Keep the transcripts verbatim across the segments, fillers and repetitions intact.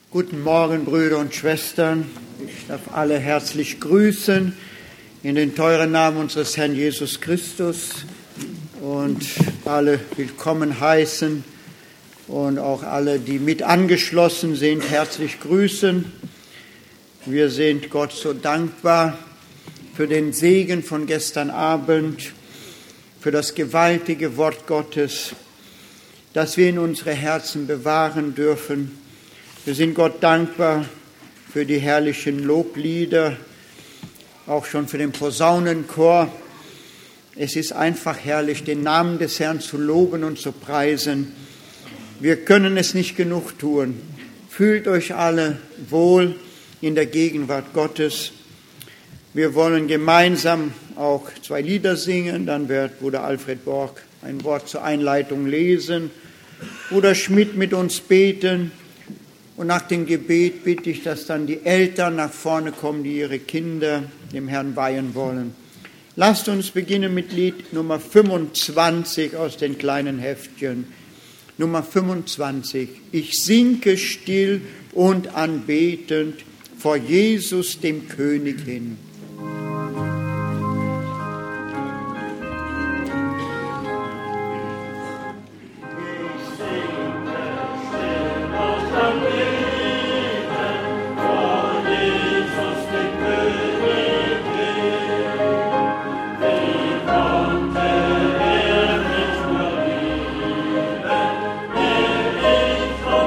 Guten Morgen, Brüder und Schwestern. Ich darf alle herzlich grüßen in den teuren Namen unseres Herrn Jesus Christus und alle willkommen heißen und auch alle, die mit angeschlossen sind, herzlich grüßen. Wir sind Gott so dankbar für den Segen von gestern Abend, für das gewaltige Wort Gottes, das wir in unsere Herzen bewahren dürfen. Wir sind Gott dankbar für die herrlichen Loblieder, auch schon für den Posaunenchor. Es ist einfach herrlich, den Namen des Herrn zu loben und zu preisen. Wir können es nicht genug tun. Fühlt euch alle wohl in der Gegenwart Gottes. Wir wollen gemeinsam auch zwei Lieder singen. Dann wird Bruder Alfred Borg ein Wort zur Einleitung lesen. Bruder Schmidt mit uns beten. Und nach dem Gebet bitte ich, dass dann die Eltern nach vorne kommen, die ihre Kinder dem Herrn weihen wollen. Lasst uns beginnen mit Lied Nummer fünfundzwanzig aus den kleinen Heftchen. Nummer fünfundzwanzig. Ich sinke still und anbetend vor Jesus, dem König, hin.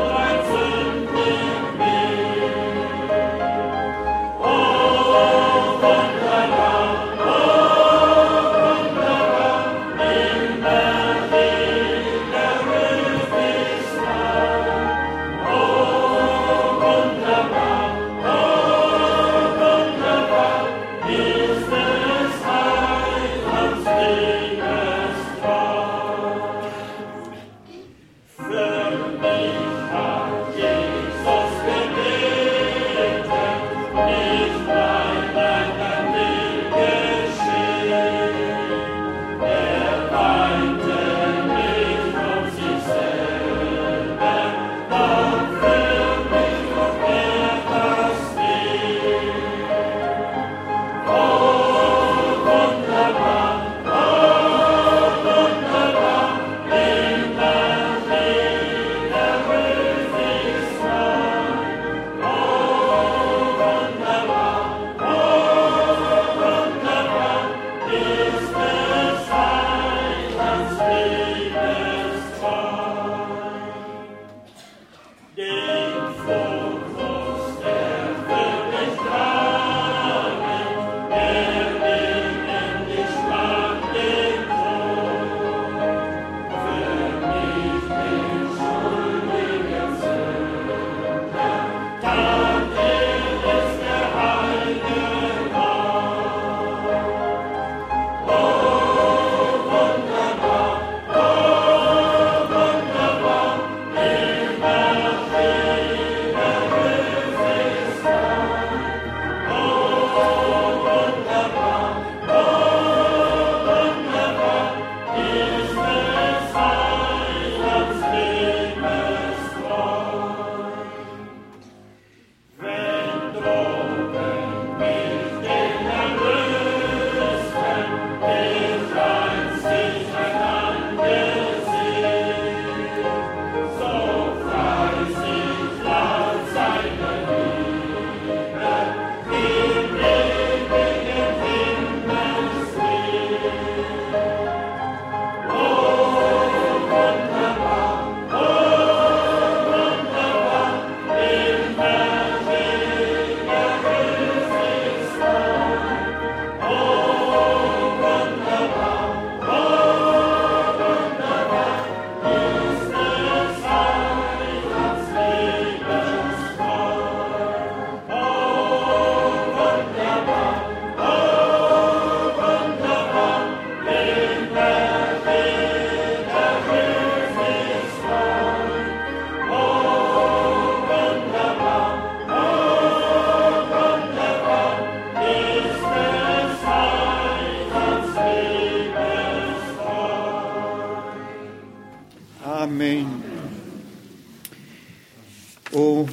Oh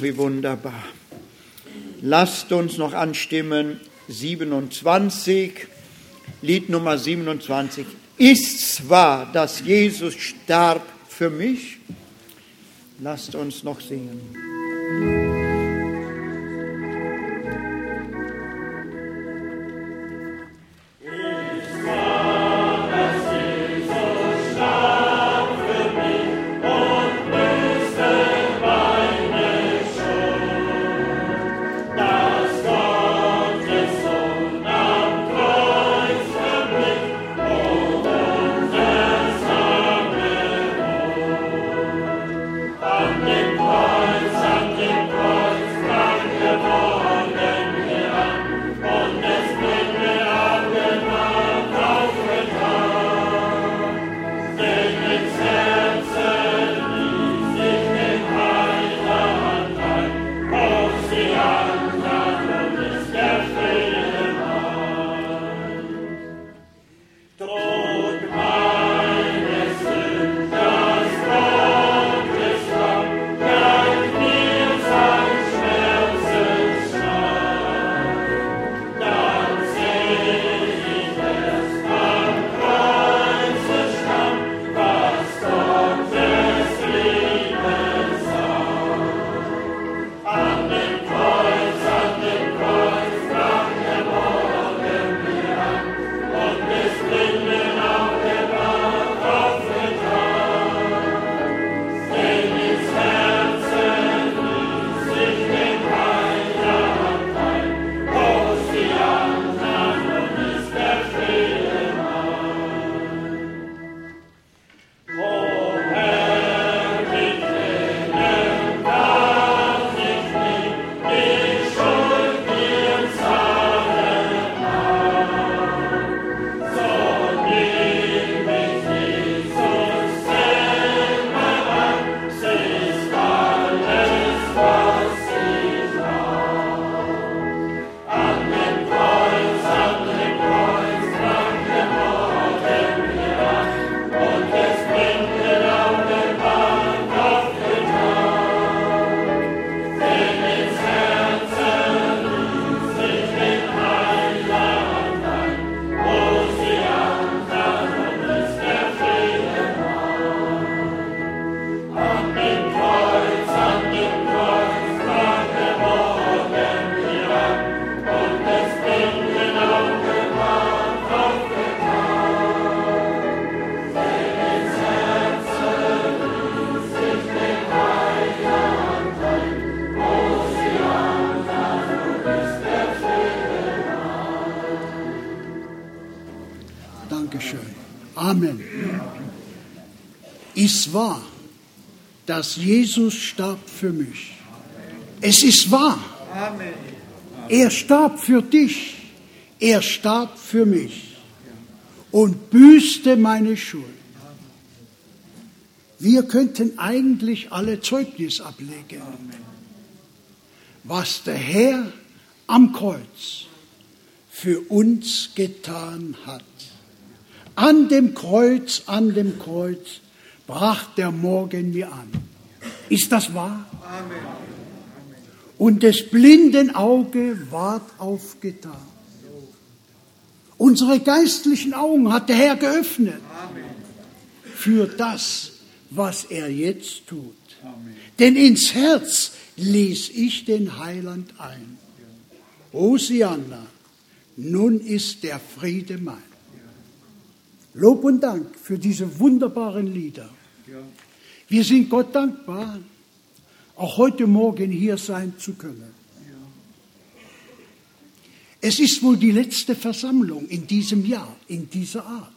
wie wunderbar. Lasst uns noch anstimmen, siebenundzwanzig, Lied Nummer siebenundzwanzig. Ist's wahr, dass Jesus starb für mich? Lasst uns noch singen. Amen. Ist wahr, dass Jesus starb für mich. Es ist wahr. Amen. Er starb für dich. Er starb für mich und büßte meine Schuld. Wir könnten eigentlich alle Zeugnis ablegen, was der Herr am Kreuz für uns getan hat. An dem Kreuz, an dem Kreuz brach der Morgen mir an. Ist das wahr? Amen. Und des blinden Auge ward aufgetan. Unsere geistlichen Augen hat der Herr geöffnet. Amen. Für das, was er jetzt tut. Amen. Denn ins Herz ließ ich den Heiland ein. Hosianna, nun ist der Friede mein. Lob und Dank für diese wunderbaren Lieder. Wir sind Gott dankbar, auch heute Morgen hier sein zu können. Es ist wohl die letzte Versammlung in diesem Jahr, in dieser Art.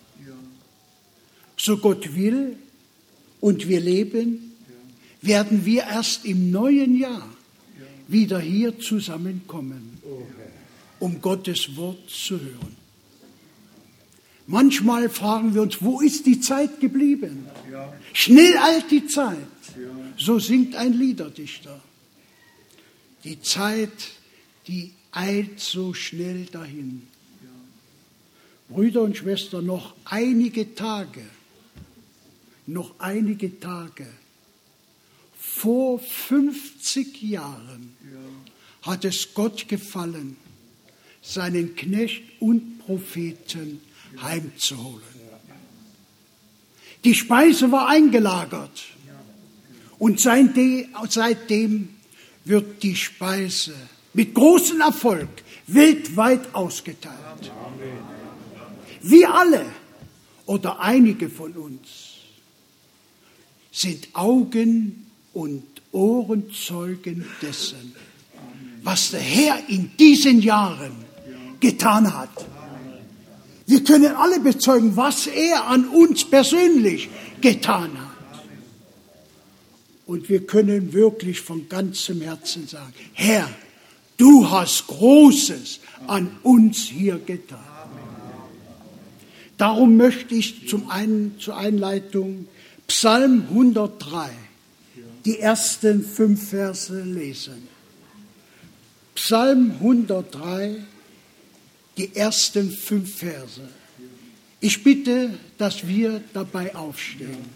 So Gott will und wir leben, werden wir erst im neuen Jahr wieder hier zusammenkommen, um Gottes Wort zu hören. Manchmal fragen wir uns, wo ist die Zeit geblieben? Ja. Schnell eilt die Zeit. Ja. So singt ein Liederdichter. Die Zeit, die eilt so schnell dahin. Ja. Brüder und Schwestern, noch einige Tage, noch einige Tage vor fünfzig Jahren hat es Gott gefallen, seinen Knecht und Propheten heimzuholen. Die Speise war eingelagert und seitdem wird die Speise mit großem Erfolg weltweit ausgeteilt. Wir alle oder einige von uns sind Augen- und Ohrenzeugen dessen, was der Herr in diesen Jahren getan hat. Wir können alle bezeugen, was er an uns persönlich getan hat. Und wir können wirklich von ganzem Herzen sagen, Herr, du hast Großes an uns hier getan. Darum möchte ich zum einen zur Einleitung Psalm hundertdrei, die ersten fünf Verse lesen. Psalm hundertdrei, die ersten fünf Verse. Ich bitte, dass wir dabei aufstehen.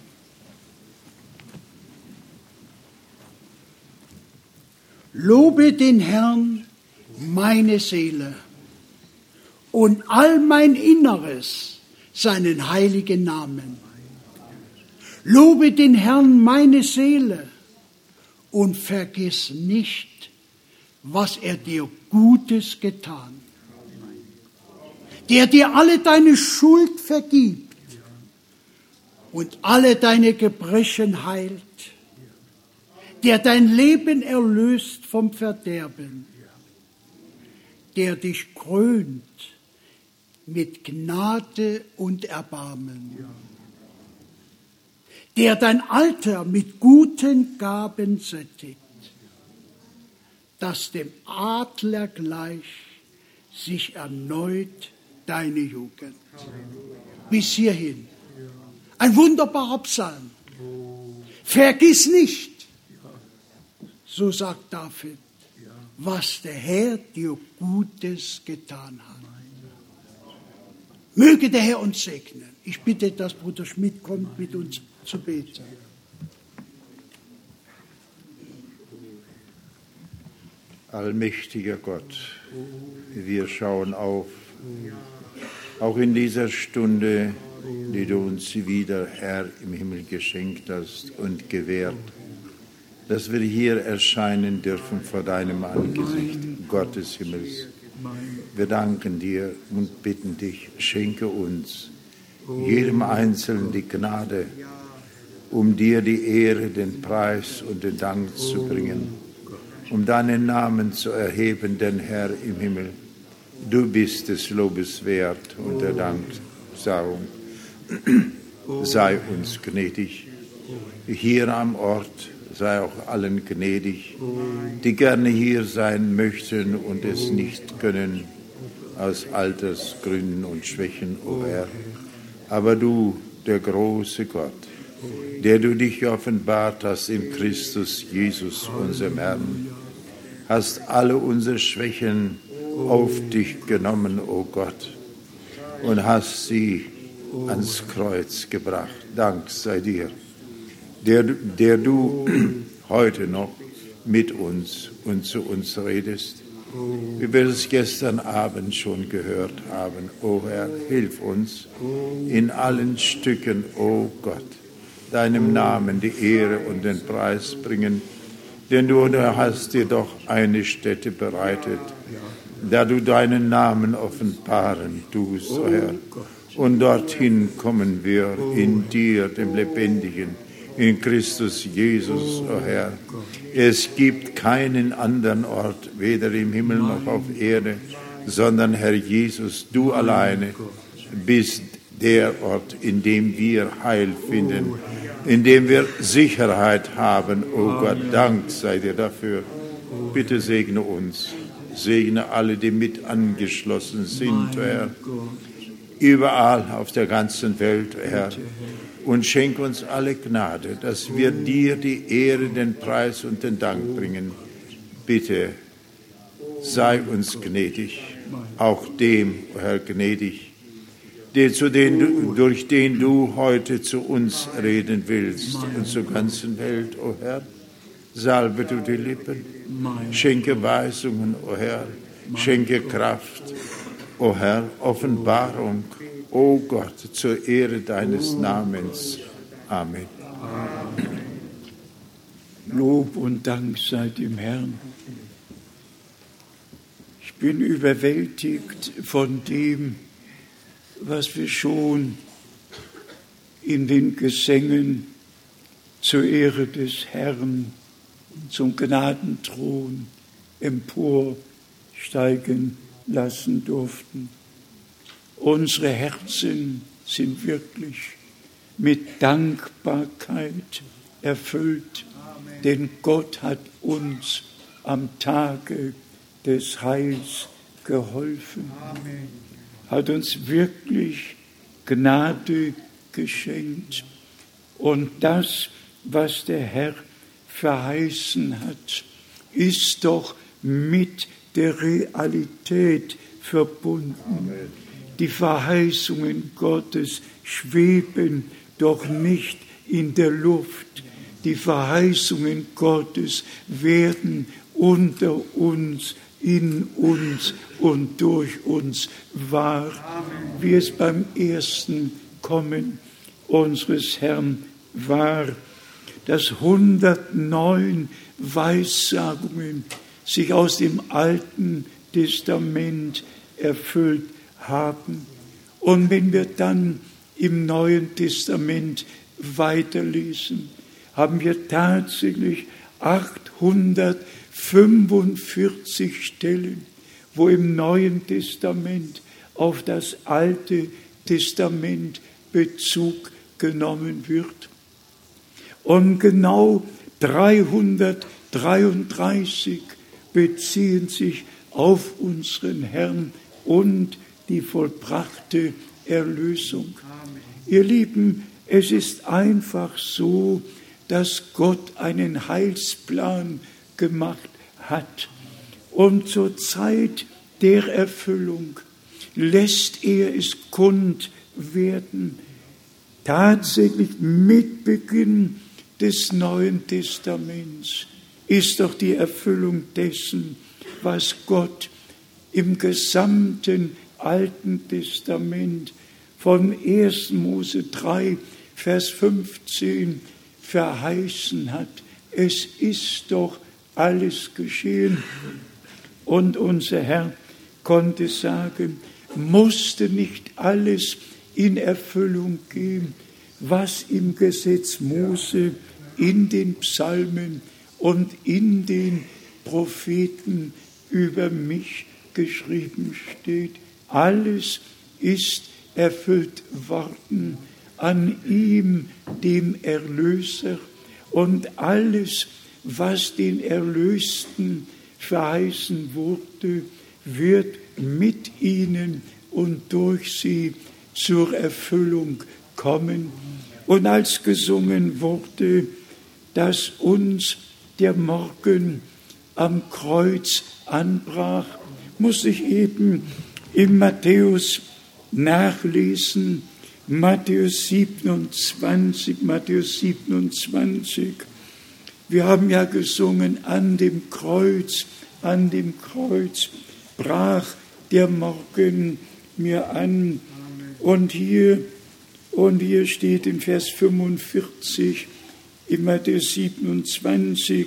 Lobe den Herrn, meine Seele, und all mein Inneres, seinen heiligen Namen. Lobe den Herrn, meine Seele, und vergiss nicht, was er dir Gutes getan, der dir alle deine Schuld vergibt und alle deine Gebrechen heilt, der dein Leben erlöst vom Verderben, der dich krönt mit Gnade und Erbarmen, der dein Alter mit guten Gaben sättigt, dass dem Adler gleich sich erneut deine Jugend. Bis hierhin. Ein wunderbarer Psalm. Vergiss nicht, so sagt David, was der Herr dir Gutes getan hat. Möge der Herr uns segnen. Ich bitte, dass Bruder Schmidt kommt, mit uns zu beten. Allmächtiger Gott, wir schauen auf, auch in dieser Stunde, die du uns wieder, Herr, im Himmel geschenkt hast und gewährt, dass wir hier erscheinen dürfen vor deinem Angesicht, Gott des Himmels. Wir danken dir und bitten dich, schenke uns, jedem Einzelnen die Gnade, um dir die Ehre, den Preis und den Dank zu bringen, um deinen Namen zu erheben, denn Herr im Himmel, du bist des Lobes wert und der Danksagung. Sei uns gnädig, hier am Ort, sei auch allen gnädig, die gerne hier sein möchten und es nicht können, aus Altersgründen und Schwächen, o Herr. Aber du, der große Gott, der du dich offenbart hast in Christus Jesus, unserem Herrn, hast alle unsere Schwächen auf dich genommen, o Gott, und hast sie ans Kreuz gebracht. Dank sei dir, der, der du heute noch mit uns und zu uns redest, wie wir es gestern Abend schon gehört haben. O Herr, hilf uns in allen Stücken, o Gott, deinem Namen die Ehre und den Preis bringen, denn du hast dir doch eine Stätte bereitet, da du deinen Namen offenbaren tust, o Herr. Und dorthin kommen wir in dir, dem Lebendigen, in Christus Jesus, o Herr. Es gibt keinen anderen Ort, weder im Himmel noch auf Erde, sondern, Herr Jesus, du alleine bist der Ort, in dem wir Heil finden, in dem wir Sicherheit haben. O Gott, Dank sei dir dafür. Bitte segne uns, segne alle, die mit angeschlossen sind, o Herr, überall auf der ganzen Welt, o Herr. Und schenk uns alle Gnade, dass wir dir die Ehre, den Preis und den Dank bringen. Bitte, sei uns gnädig, auch dem, o Herr, gnädig, der, zu den du, durch den du heute zu uns reden willst und zur ganzen Welt, o Herr. salbe du die Lippen, schenke Weisungen, o Herr, schenke Kraft, o Herr, Offenbarung, o Gott, zur Ehre deines Namens. Amen. Lob und Dank sei dem Herrn. Ich bin überwältigt von dem, was wir schon in den Gesängen zur Ehre des Herrn zum Gnadenthron emporsteigen lassen durften. Unsere Herzen sind wirklich mit Dankbarkeit erfüllt, denn Gott hat uns am Tage des Heils geholfen, hat uns wirklich Gnade geschenkt. Und das, was der Herr verheißen hat, ist doch mit der Realität verbunden. Amen. Die Verheißungen Gottes schweben doch nicht in der Luft. Die Verheißungen Gottes werden unter uns, in uns und durch uns wahr, Amen. Wie es beim ersten Kommen unseres Herrn war, dass hundertneun Weissagungen sich aus dem Alten Testament erfüllt haben. Und wenn wir dann im Neuen Testament weiterlesen, haben wir tatsächlich achthundertfünfundvierzig Stellen, wo im Neuen Testament auf das Alte Testament Bezug genommen wird. Und genau dreihundertdreiunddreißig beziehen sich auf unseren Herrn und die vollbrachte Erlösung. Amen. Ihr Lieben, es ist einfach so, dass Gott einen Heilsplan gemacht hat. Und zur Zeit der Erfüllung lässt er es kund werden, tatsächlich mit Beginn des Neuen Testaments ist doch die Erfüllung dessen, was Gott im gesamten Alten Testament von ersten Mose drei, Vers fünfzehn verheißen hat. Es ist doch alles geschehen. Und unser Herr konnte sagen, musste nicht alles in Erfüllung gehen, was im Gesetz Mose, in den Psalmen und in den Propheten über mich geschrieben steht. Alles ist erfüllt worden an ihm, dem Erlöser, und alles, was den Erlösten verheißen wurde, wird mit ihnen und durch sie zur Erfüllung kommen. Und als gesungen wurde, dass uns der Morgen am Kreuz anbrach, muss ich eben in Matthäus nachlesen, Matthäus siebenundzwanzig, Matthäus siebenundzwanzig. Wir haben ja gesungen, an dem Kreuz, an dem Kreuz brach der Morgen mir an. Und hier, und hier steht in Vers fünfundvierzig, in Matthäus siebenundzwanzig,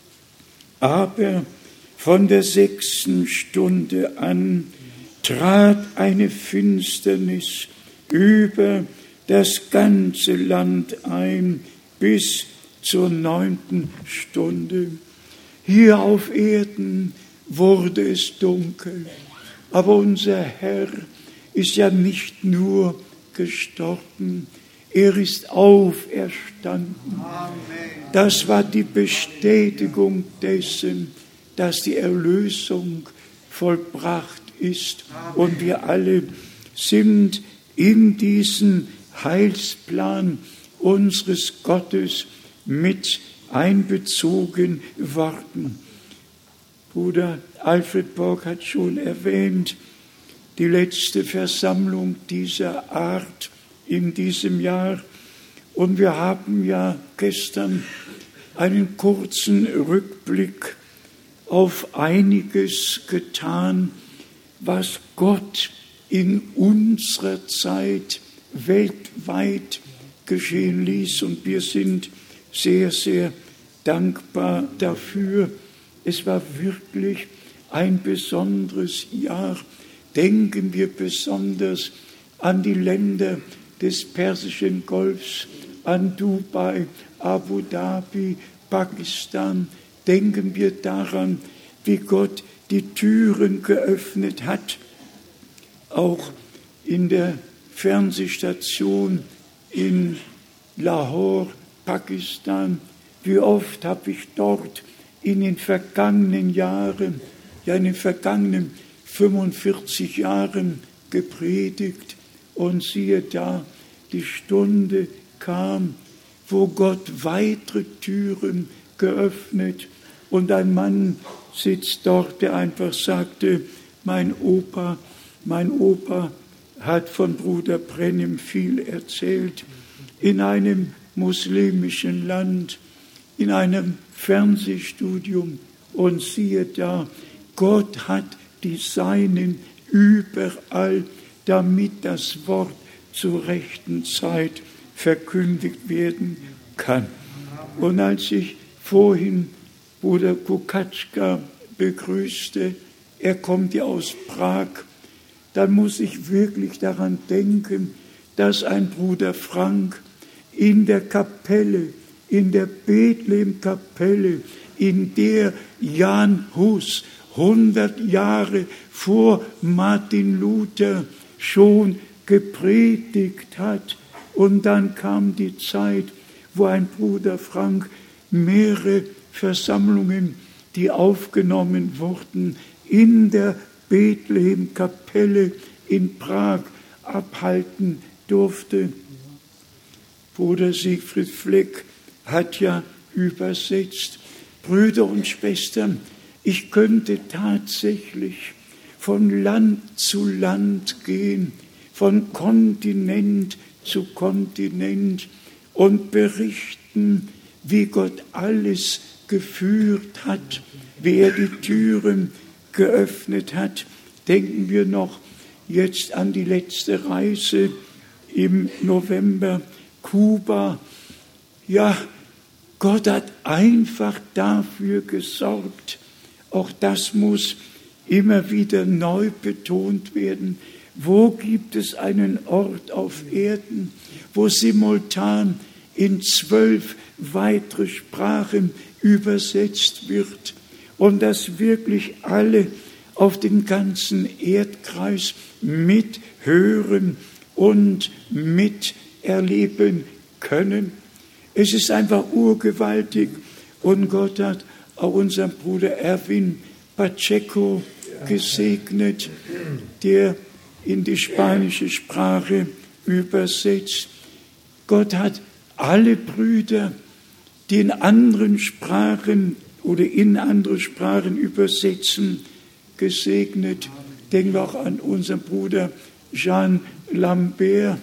aber von der sechsten Stunde an trat eine Finsternis über das ganze Land ein bis zur neunten Stunde. Hier auf Erden wurde es dunkel, aber unser Herr ist ja nicht nur gestorben, er ist auferstanden. Amen. Das war die Bestätigung dessen, dass die Erlösung vollbracht ist. Amen. Und wir alle sind in diesen Heilsplan unseres Gottes mit einbezogen worden. Bruder Alfred Borg hat schon erwähnt, die letzte Versammlung dieser Art in diesem Jahr. Und wir haben ja gestern einen kurzen Rückblick auf einiges getan, was Gott in unserer Zeit weltweit geschehen ließ. Und wir sind sehr, sehr dankbar dafür. Es war wirklich ein besonderes Jahr. Denken wir besonders an die Länder des Persischen Golfs, an Dubai, Abu Dhabi, Pakistan. Denken wir daran, wie Gott die Türen geöffnet hat, auch in der Fernsehstation in Lahore, Pakistan. Wie oft habe ich dort in den vergangenen Jahren, ja in den vergangenen fünfundvierzig Jahren gepredigt, und siehe da, die Stunde kam, wo Gott weitere Türen geöffnet, und ein Mann sitzt dort, der einfach sagte, mein Opa, mein Opa hat von Bruder Brennim viel erzählt, in einem muslimischen Land, in einem Fernsehstudium, und siehe da, Gott hat die Seinen überall, damit das Wort zur rechten Zeit verkündigt werden kann. Und als ich vorhin Bruder Kukatschka begrüßte, er kommt ja aus Prag, dann muss ich wirklich daran denken, dass ein Bruder Frank in der Kapelle, in der Bethlehem-Kapelle, in der Jan Hus hundert Jahre vor Martin Luther schon gepredigt hat. Und dann kam die Zeit, wo ein Bruder Frank mehrere Versammlungen, die aufgenommen wurden, in der Bethlehem-Kapelle in Prag abhalten durfte. Bruder Siegfried Fleck hat ja übersetzt. Brüder und Schwestern, ich könnte tatsächlich von Land zu Land gehen, von Kontinent zu Kontinent und berichten, wie Gott alles geführt hat, wie er die Türen geöffnet hat. Denken wir noch jetzt an die letzte Reise im November, Kuba. Ja, Gott hat einfach dafür gesorgt. Auch das muss immer wieder neu betont werden. Wo gibt es einen Ort auf Erden, wo simultan in zwölf weitere Sprachen übersetzt wird und dass wirklich alle auf den ganzen Erdkreis mithören und miterleben können? Es ist einfach urgewaltig, und Gott hat auch unseren Bruder Erwin Pacheco gesegnet, der in die spanische Sprache übersetzt. Gott hat alle Brüder, die in anderen Sprachen oder in andere Sprachen übersetzen, gesegnet. Denken wir auch an unseren Bruder Jean Lambert.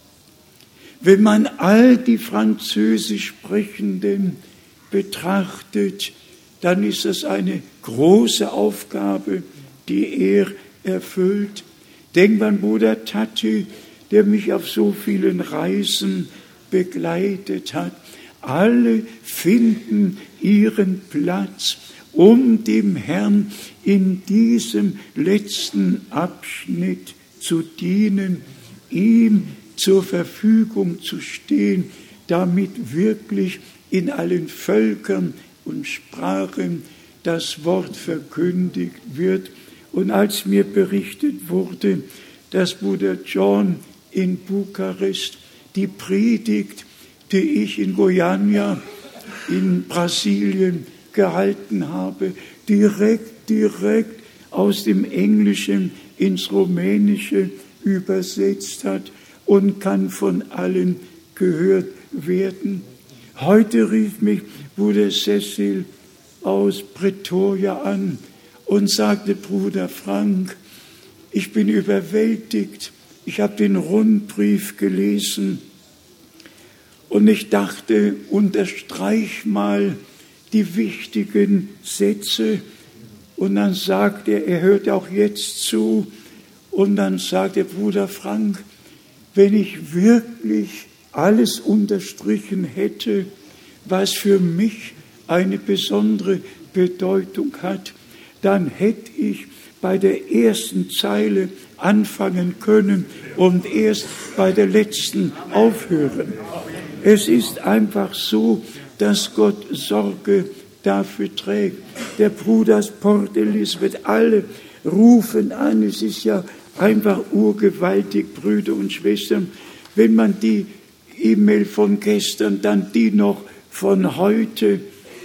Wenn man all die Französisch Sprechenden betrachtet, dann ist das eine große Aufgabe, die er erfüllt. Denkt an Bruder Tati, der mich auf so vielen Reisen begleitet hat. Alle finden ihren Platz, um dem Herrn in diesem letzten Abschnitt zu dienen, ihm zur Verfügung zu stehen, damit wirklich in allen Völkern und Sprachen das Wort verkündigt wird. Und als mir berichtet wurde, dass Bruder John in Bukarest die Predigt, die ich in Goiânia in Brasilien gehalten habe, direkt, direkt aus dem Englischen ins Rumänische übersetzt hat und kann von allen gehört werden. Heute rief mich Bruder Cecil aus Pretoria an und sagte, Bruder Frank, ich bin überwältigt, ich habe den Rundbrief gelesen Und ich dachte, unterstreich mal die wichtigen Sätze. Und dann sagt er, er hört auch jetzt zu, und dann sagt der Bruder Frank, wenn ich wirklich alles unterstrichen hätte, was für mich eine besondere Bedeutung hat, dann hätte ich bei der ersten Zeile anfangen können und erst bei der letzten aufhören. Es ist einfach so, dass Gott Sorge dafür trägt. Der Bruder Portelis wird alle rufen an. Es ist ja einfach urgewaltig, Brüder und Schwestern, wenn man die E-Mail von gestern, dann die noch von heute.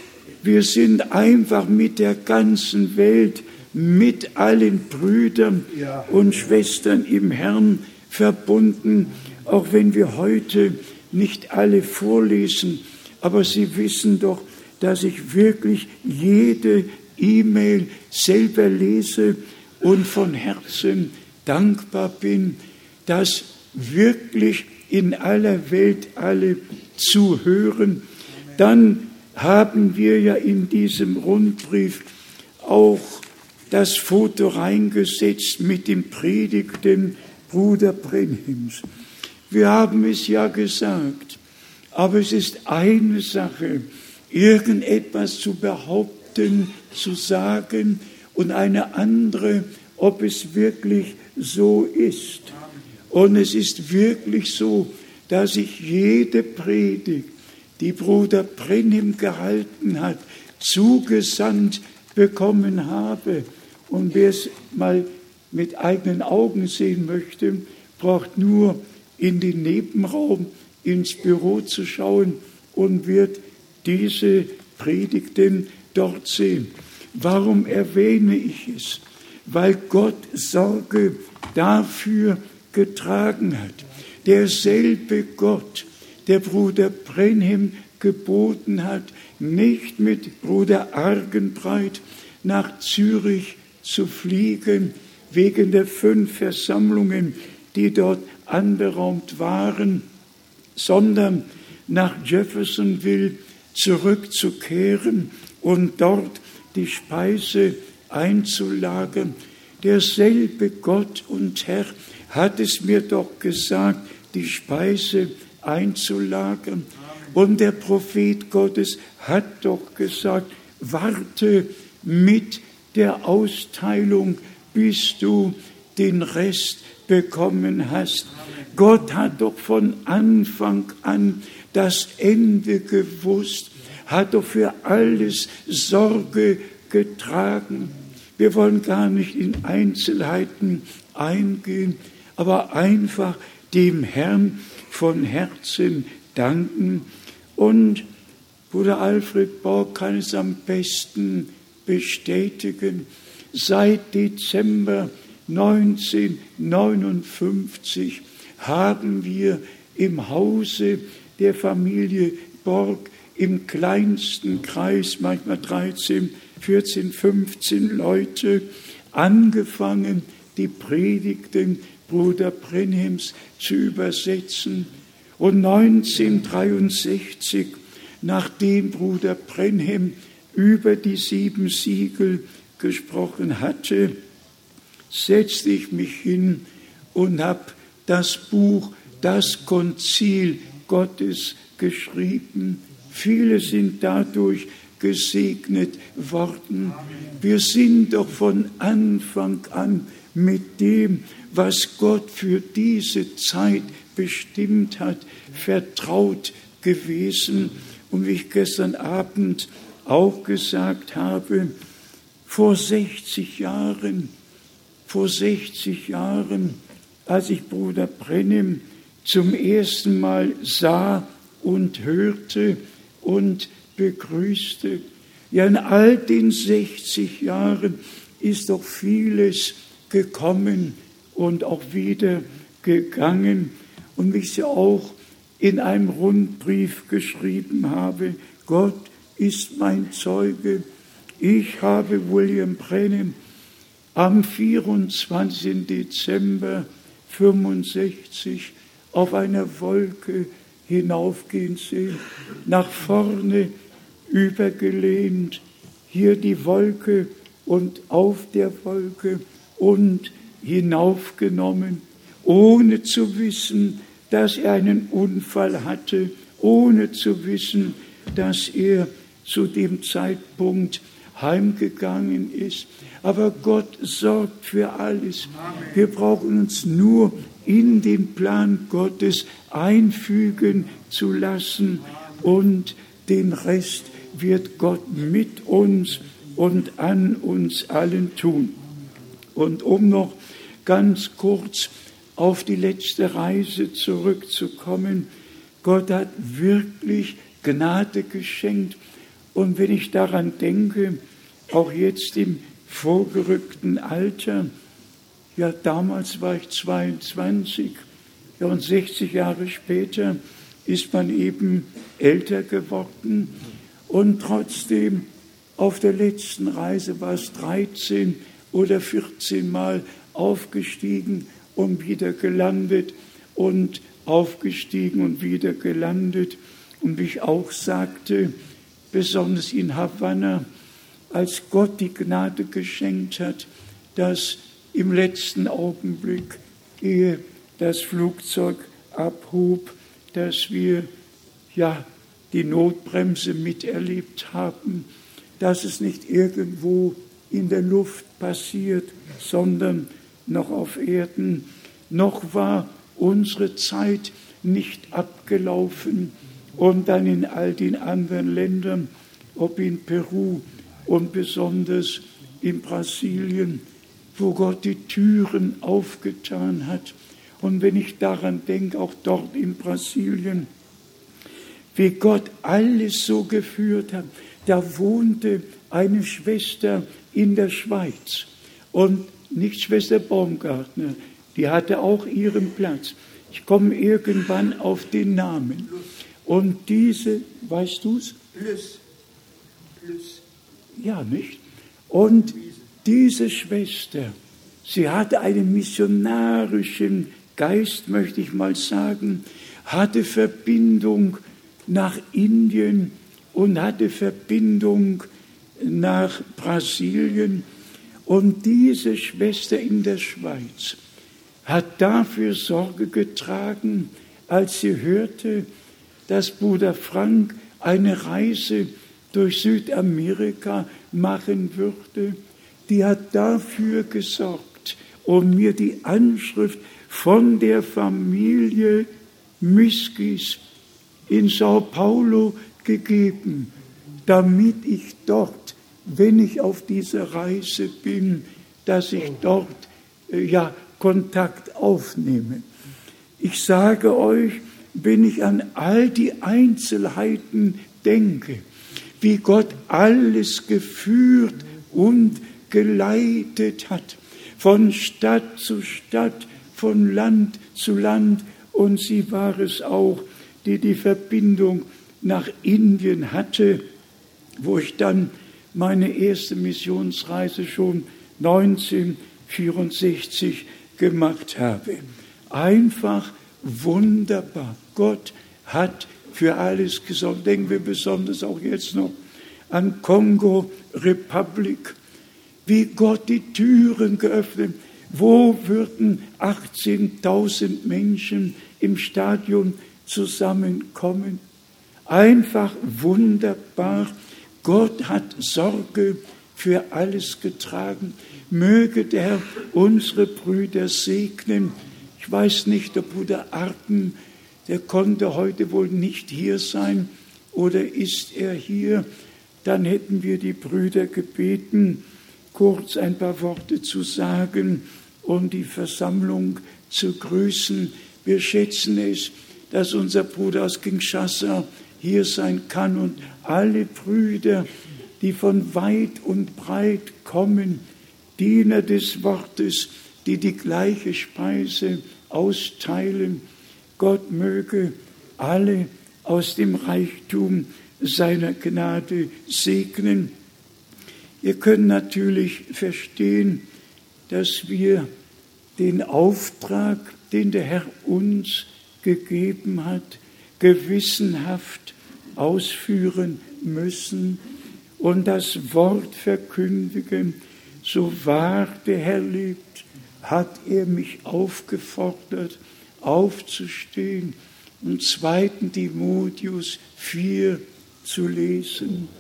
Wir sind einfach mit der ganzen Welt, mit allen Brüdern und Schwestern im Herrn verbunden, auch wenn wir heute nicht alle vorlesen. Aber Sie wissen doch, dass ich wirklich jede E-Mail selber lese und von Herzen dankbar bin, dass wirklich in aller Welt alle zuhören. Dann haben wir ja in diesem Rundbrief auch das Foto reingesetzt mit dem Predigten Bruder Brenhims. Wir haben es ja gesagt, aber es ist eine Sache, irgendetwas zu behaupten, zu sagen, und eine andere, ob es wirklich so ist. Und es ist wirklich so, dass ich jede Predigt, die Bruder Brenhim gehalten hat, zugesandt bekommen habe. Und wer es mal mit eigenen Augen sehen möchte, braucht nur in den Nebenraum, ins Büro zu schauen und wird diese Predigten dort sehen. Warum erwähne ich es? Weil Gott Sorge dafür getragen hat. Derselbe Gott, der Bruder Brenhim geboten hat, nicht mit Bruder Argenbreit nach Zürich zu fliegen, wegen der fünf Versammlungen, die dort anberaumt waren, sondern nach Jeffersonville zurückzukehren und dort die Speise einzulagern. Derselbe Gott und Herr hat es mir doch gesagt, die Speise einzulagern. Und der Prophet Gottes hat doch gesagt, warte mit der Austeilung, bis du den Rest bekommen hast. Gott hat doch von Anfang an das Ende gewusst, hat doch für alles Sorge getragen. Wir wollen gar nicht in Einzelheiten eingehen, aber einfach dem Herrn von Herzen danken. Und Bruder Alfred Borg kann es am besten bestätigen. Seit Dezember neunzehnhundertneunundfünfzig haben wir im Hause der Familie Borg im kleinsten Kreis, manchmal dreizehn, vierzehn, fünfzehn Leute, angefangen, die Predigten Bruder Brenhims zu übersetzen. Und neunzehnhundertdreiundsechzig, nachdem Bruder Brenhim über die sieben Siegel gesprochen hatte, setzte ich mich hin und habe das Buch Das Konzil Gottes geschrieben. Viele sind dadurch gesegnet worden. Wir sind doch von Anfang an mit dem, was Gott für diese Zeit bestimmt hat, vertraut gewesen. Und wie ich gestern Abend auch gesagt habe, vor sechzig Jahren, vor sechzig Jahren, als ich Bruder Brenhim zum ersten Mal sah und hörte und begrüßte, ja, in all den sechzig Jahren ist doch vieles gekommen und auch wieder gegangen. Und wie ich sie auch in einem Rundbrief geschrieben habe, Gott ist mein Zeuge. Ich habe William Brenhim am vierundzwanzigsten Dezember fünfundsechzig auf einer Wolke hinaufgehen sehen, nach vorne übergelehnt, hier die Wolke und auf der Wolke und hinaufgenommen, ohne zu wissen, dass er einen Unfall hatte, ohne zu wissen, dass er zu dem Zeitpunkt heimgegangen ist. Aber Gott sorgt für alles. Wir brauchen uns nur in den Plan Gottes einfügen zu lassen und den Rest wird Gott mit uns und an uns allen tun. Und um noch ganz kurz auf die letzte Reise zurückzukommen, Gott hat wirklich Gnade geschenkt. Und wenn ich daran denke, auch jetzt im vorgerückten Alter, ja damals war ich zweiundzwanzig, ja und sechzig Jahre später ist man eben älter geworden und trotzdem auf der letzten Reise war es dreizehn oder vierzehn Mal aufgestiegen und wieder gelandet und aufgestiegen und wieder gelandet. Und wie ich auch sagte, besonders in Havanna, als Gott die Gnade geschenkt hat, dass im letzten Augenblick, ehe das Flugzeug abhob, dass wir ja die Notbremse miterlebt haben, dass es nicht irgendwo in der Luft passiert, sondern noch auf Erden. Noch war unsere Zeit nicht abgelaufen und dann in all den anderen Ländern, ob in Peru und besonders in Brasilien, wo Gott die Türen aufgetan hat. Und wenn ich daran denke, auch dort in Brasilien, wie Gott alles so geführt hat. Da wohnte eine Schwester in der Schweiz und nicht Schwester Baumgartner, die hatte auch ihren Platz. Ich komme irgendwann auf den Namen. Und diese, weißt du's? Plus. Plus. Ja, nicht? Und diese Schwester, sie hatte einen missionarischen Geist, möchte ich mal sagen, hatte Verbindung nach Indien und hatte Verbindung nach Brasilien. Und diese Schwester in der Schweiz hat dafür Sorge getragen, als sie hörte, dass Bruder Frank eine Reise durch Südamerika machen würde. Die hat dafür gesorgt und mir die Anschrift von der Familie Miskis in Sao Paulo gegeben, damit ich dort, wenn ich auf dieser Reise bin, dass ich dort äh, ja, Kontakt aufnehme. Ich sage euch, wenn ich an all die Einzelheiten denke, wie Gott alles geführt und geleitet hat, von Stadt zu Stadt, von Land zu Land, und sie war es auch, die die Verbindung nach Indien hatte, wo ich dann meine erste Missionsreise schon neunzehnhundertvierundsechzig gemacht habe. Einfach wunderbar. Gott hat für alles gesorgt. Denken wir besonders auch jetzt noch an Kongo Republik, wie Gott die Türen geöffnet. Wo würden achtzehntausend Menschen im Stadion zusammenkommen? Einfach wunderbar. Gott hat Sorge für alles getragen. Möge der Herr unsere Brüder segnen. Ich weiß nicht, ob Bruder Arpen, der konnte heute wohl nicht hier sein, oder ist er hier? Dann hätten wir die Brüder gebeten, kurz ein paar Worte zu sagen und die Versammlung zu grüßen. Wir schätzen es, dass unser Bruder aus Kinshasa hier sein kann und alle Brüder, die von weit und breit kommen, Diener des Wortes, die die gleiche Speise austeilen. Gott möge alle aus dem Reichtum seiner Gnade segnen. Ihr könnt natürlich verstehen, dass wir den Auftrag, den der Herr uns gegeben hat, gewissenhaft ausführen müssen und das Wort verkündigen. So wahr der Herr lebt, hat er mich aufgefordert, aufzustehen und zweiten Timotheus vier zu lesen.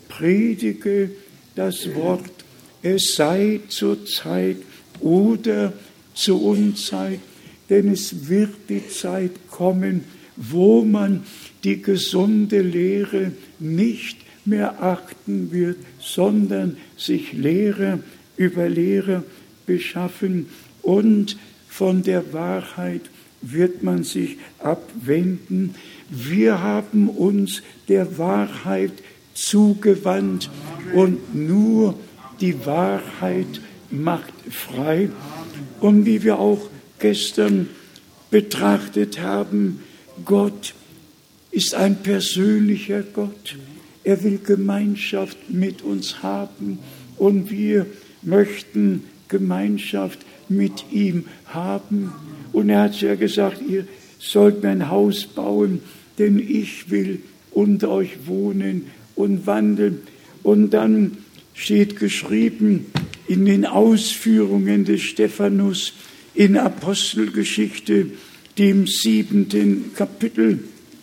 Predige das Wort, es sei zur Zeit oder zur Unzeit, denn es wird die Zeit kommen, wo man die gesunde Lehre nicht mehr achten wird, sondern sich Lehrer über Lehrer beschaffen und von der Wahrheit wird man sich abwenden. Wir haben uns der Wahrheit zugewandt und nur die Wahrheit macht frei. Und wie wir auch gestern betrachtet haben, Gott ist ein persönlicher Gott. Er will Gemeinschaft mit uns haben und wir möchten Gemeinschaft mit ihm haben. Und er hat ja gesagt, ihr sollt mir ein Haus bauen, denn ich will unter euch wohnen und wandeln. Und dann steht geschrieben in den Ausführungen des Stephanus in Apostelgeschichte, dem siebenten Kapitel,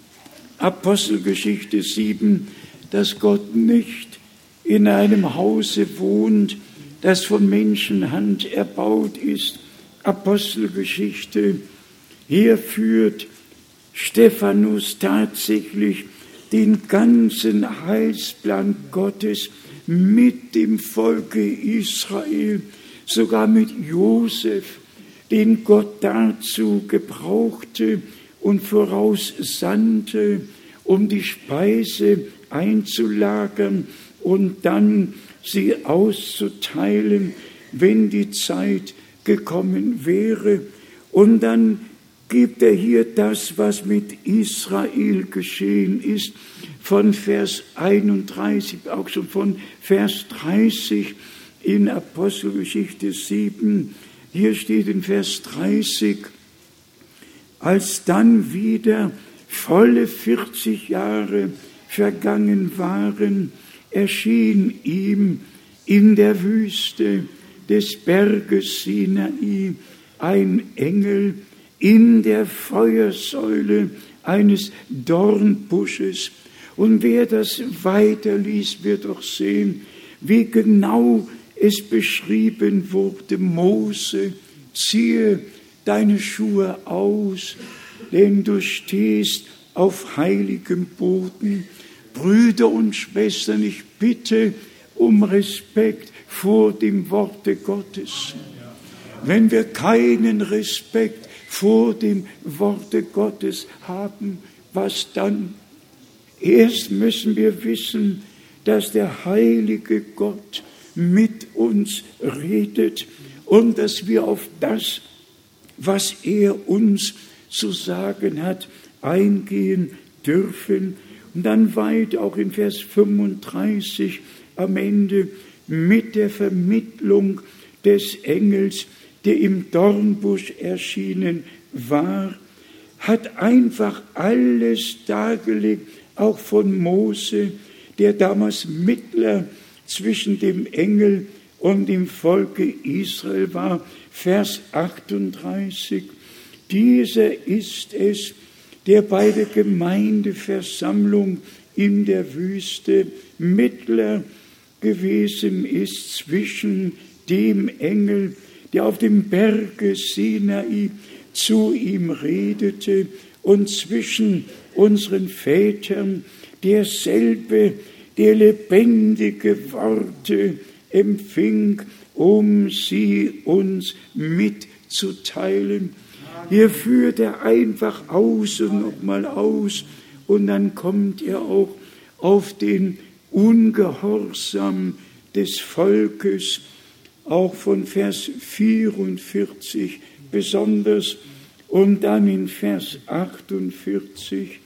Apostelgeschichte sieben, dass Gott nicht in einem Hause wohnt, das von Menschenhand erbaut ist. Apostelgeschichte, hier führt Stephanus tatsächlich den ganzen Heilsplan Gottes mit dem Volke Israel, sogar mit Josef, den Gott dazu gebrauchte und voraussandte, um die Speise einzulagern und dann sie auszuteilen, wenn die Zeit gekommen wäre. Und dann gibt er hier das, was mit Israel geschehen ist, von Vers einunddreißig, auch schon von Vers dreißig in Apostelgeschichte sieben. Hier steht in Vers dreißig, als dann wieder volle vierzig Jahre vergangen waren, erschien ihm in der Wüste des Berges Sinai ein Engel in der Feuersäule eines Dornbusches. Und wer das weiterliest, wird auch sehen, wie genau es beschrieben wurde. Mose, ziehe deine Schuhe aus, denn du stehst auf heiligem Boden. Brüder und Schwestern, ich bitte um Respekt vor dem Worte Gottes. Wenn wir keinen Respekt vor dem Worte Gottes haben, was dann? Erst müssen wir wissen, dass der heilige Gott mit uns redet und dass wir auf das, was er uns zu sagen hat, eingehen dürfen. Und dann weiter auch in Vers fünfunddreißig am Ende mit der Vermittlung des Engels, der im Dornbusch erschienen war, hat einfach alles dargelegt, auch von Mose, der damals Mittler zwischen dem Engel und dem Volke Israel war. Vers achtunddreißig, dieser ist es, der bei der Gemeindeversammlung in der Wüste Mittler gewesen ist zwischen dem Engel, der auf dem Berge Sinai zu ihm redete, und zwischen unseren Vätern, derselbe, der lebendige Worte empfing, um sie uns mitzuteilen. Hier führt er einfach aus und nochmal aus, und dann kommt er auch auf den Ungehorsam des Volkes, auch von Vers vierundvierzig besonders, und dann in Vers achtundvierzig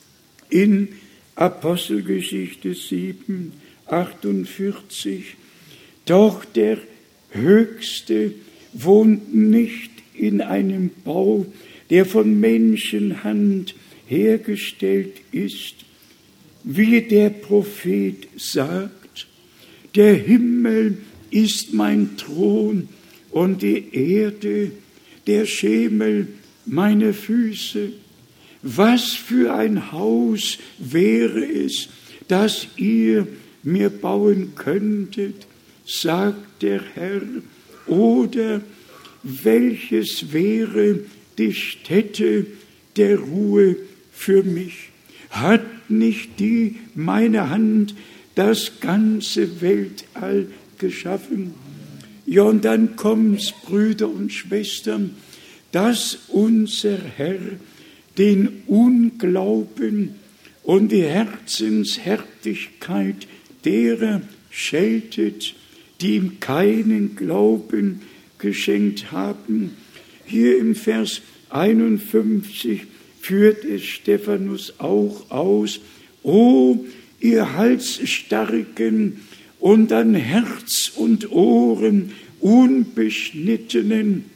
in Apostelgeschichte sieben, achtundvierzig. Doch der Höchste wohnt nicht in einem Bau, der von Menschenhand hergestellt ist, wie der Prophet sagt, der Himmel ist mein Thron und die Erde der Schemel meine Füße. Was für ein Haus wäre es, das ihr mir bauen könntet, sagt der Herr, oder welches wäre die Stätte der Ruhe für mich? Hat nicht die, meine Hand, das ganze Weltall geschaffen? Ja, und dann kommt's, Brüder und Schwestern, dass unser Herr den Unglauben und die Herzenshärtigkeit derer scheltet, die ihm keinen Glauben geschenkt haben. Hier im Vers einundfünfzig führt es Stephanus auch aus: O ihr Halsstarrigen und an Herz und Ohren unbeschnittenen,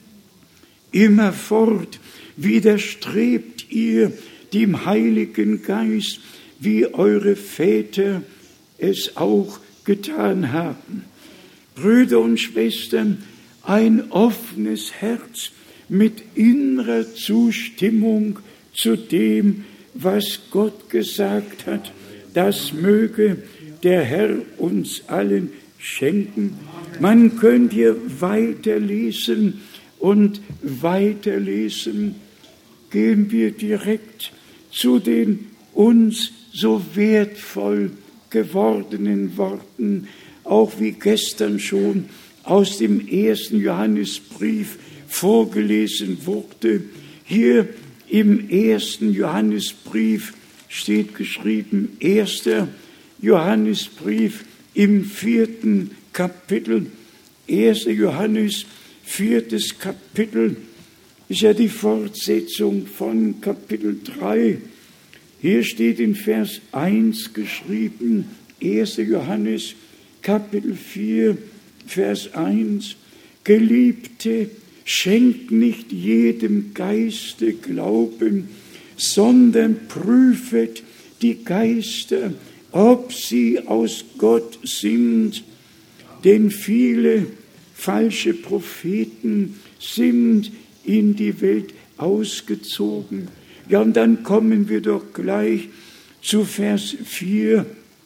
immerfort widerstrebt ihr dem Heiligen Geist, wie eure Väter es auch getan haben. Brüder und Schwestern, ein offenes Herz mit innerer Zustimmung zu dem, was Gott gesagt hat, das möge der Herr uns allen schenken. Man könnte hier weiterlesen und weiterlesen. Gehen wir direkt zu den uns so wertvoll gewordenen Worten, auch wie gestern schon aus dem ersten Johannesbrief vorgelesen wurde. Hier im ersten Johannesbrief steht geschrieben, erster Johannesbrief im vierten Kapitel, erster Johannes, viertes Kapitel, ist ja die Fortsetzung von Kapitel drei. Hier steht in Vers eins geschrieben, erster Johannes, Kapitel vier, Vers eins, Geliebte, schenkt nicht jedem Geiste Glauben, sondern prüfet die Geister, ob sie aus Gott sind, denn viele falsche Propheten sind in die Welt ausgezogen. Ja, und dann kommen wir doch gleich zu Vers vier.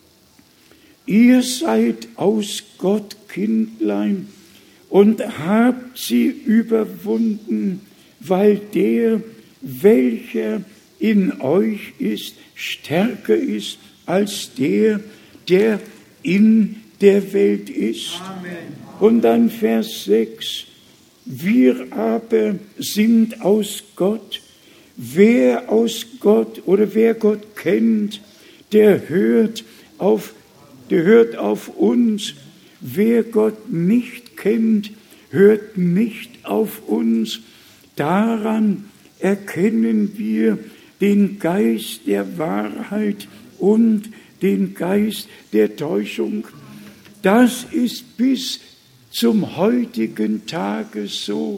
Ihr seid aus Gott Kindlein und habt sie überwunden, weil der, welcher in euch ist, stärker ist als der, der in der Welt ist. Amen. Und dann Vers sechs. Wir aber sind aus Gott. Wer aus Gott oder wer Gott kennt, der hört auf, der hört auf uns. Wer Gott nicht kennt, hört nicht auf uns. Daran erkennen wir den Geist der Wahrheit und den Geist der Täuschung. Das ist bis zum heutigen Tage so.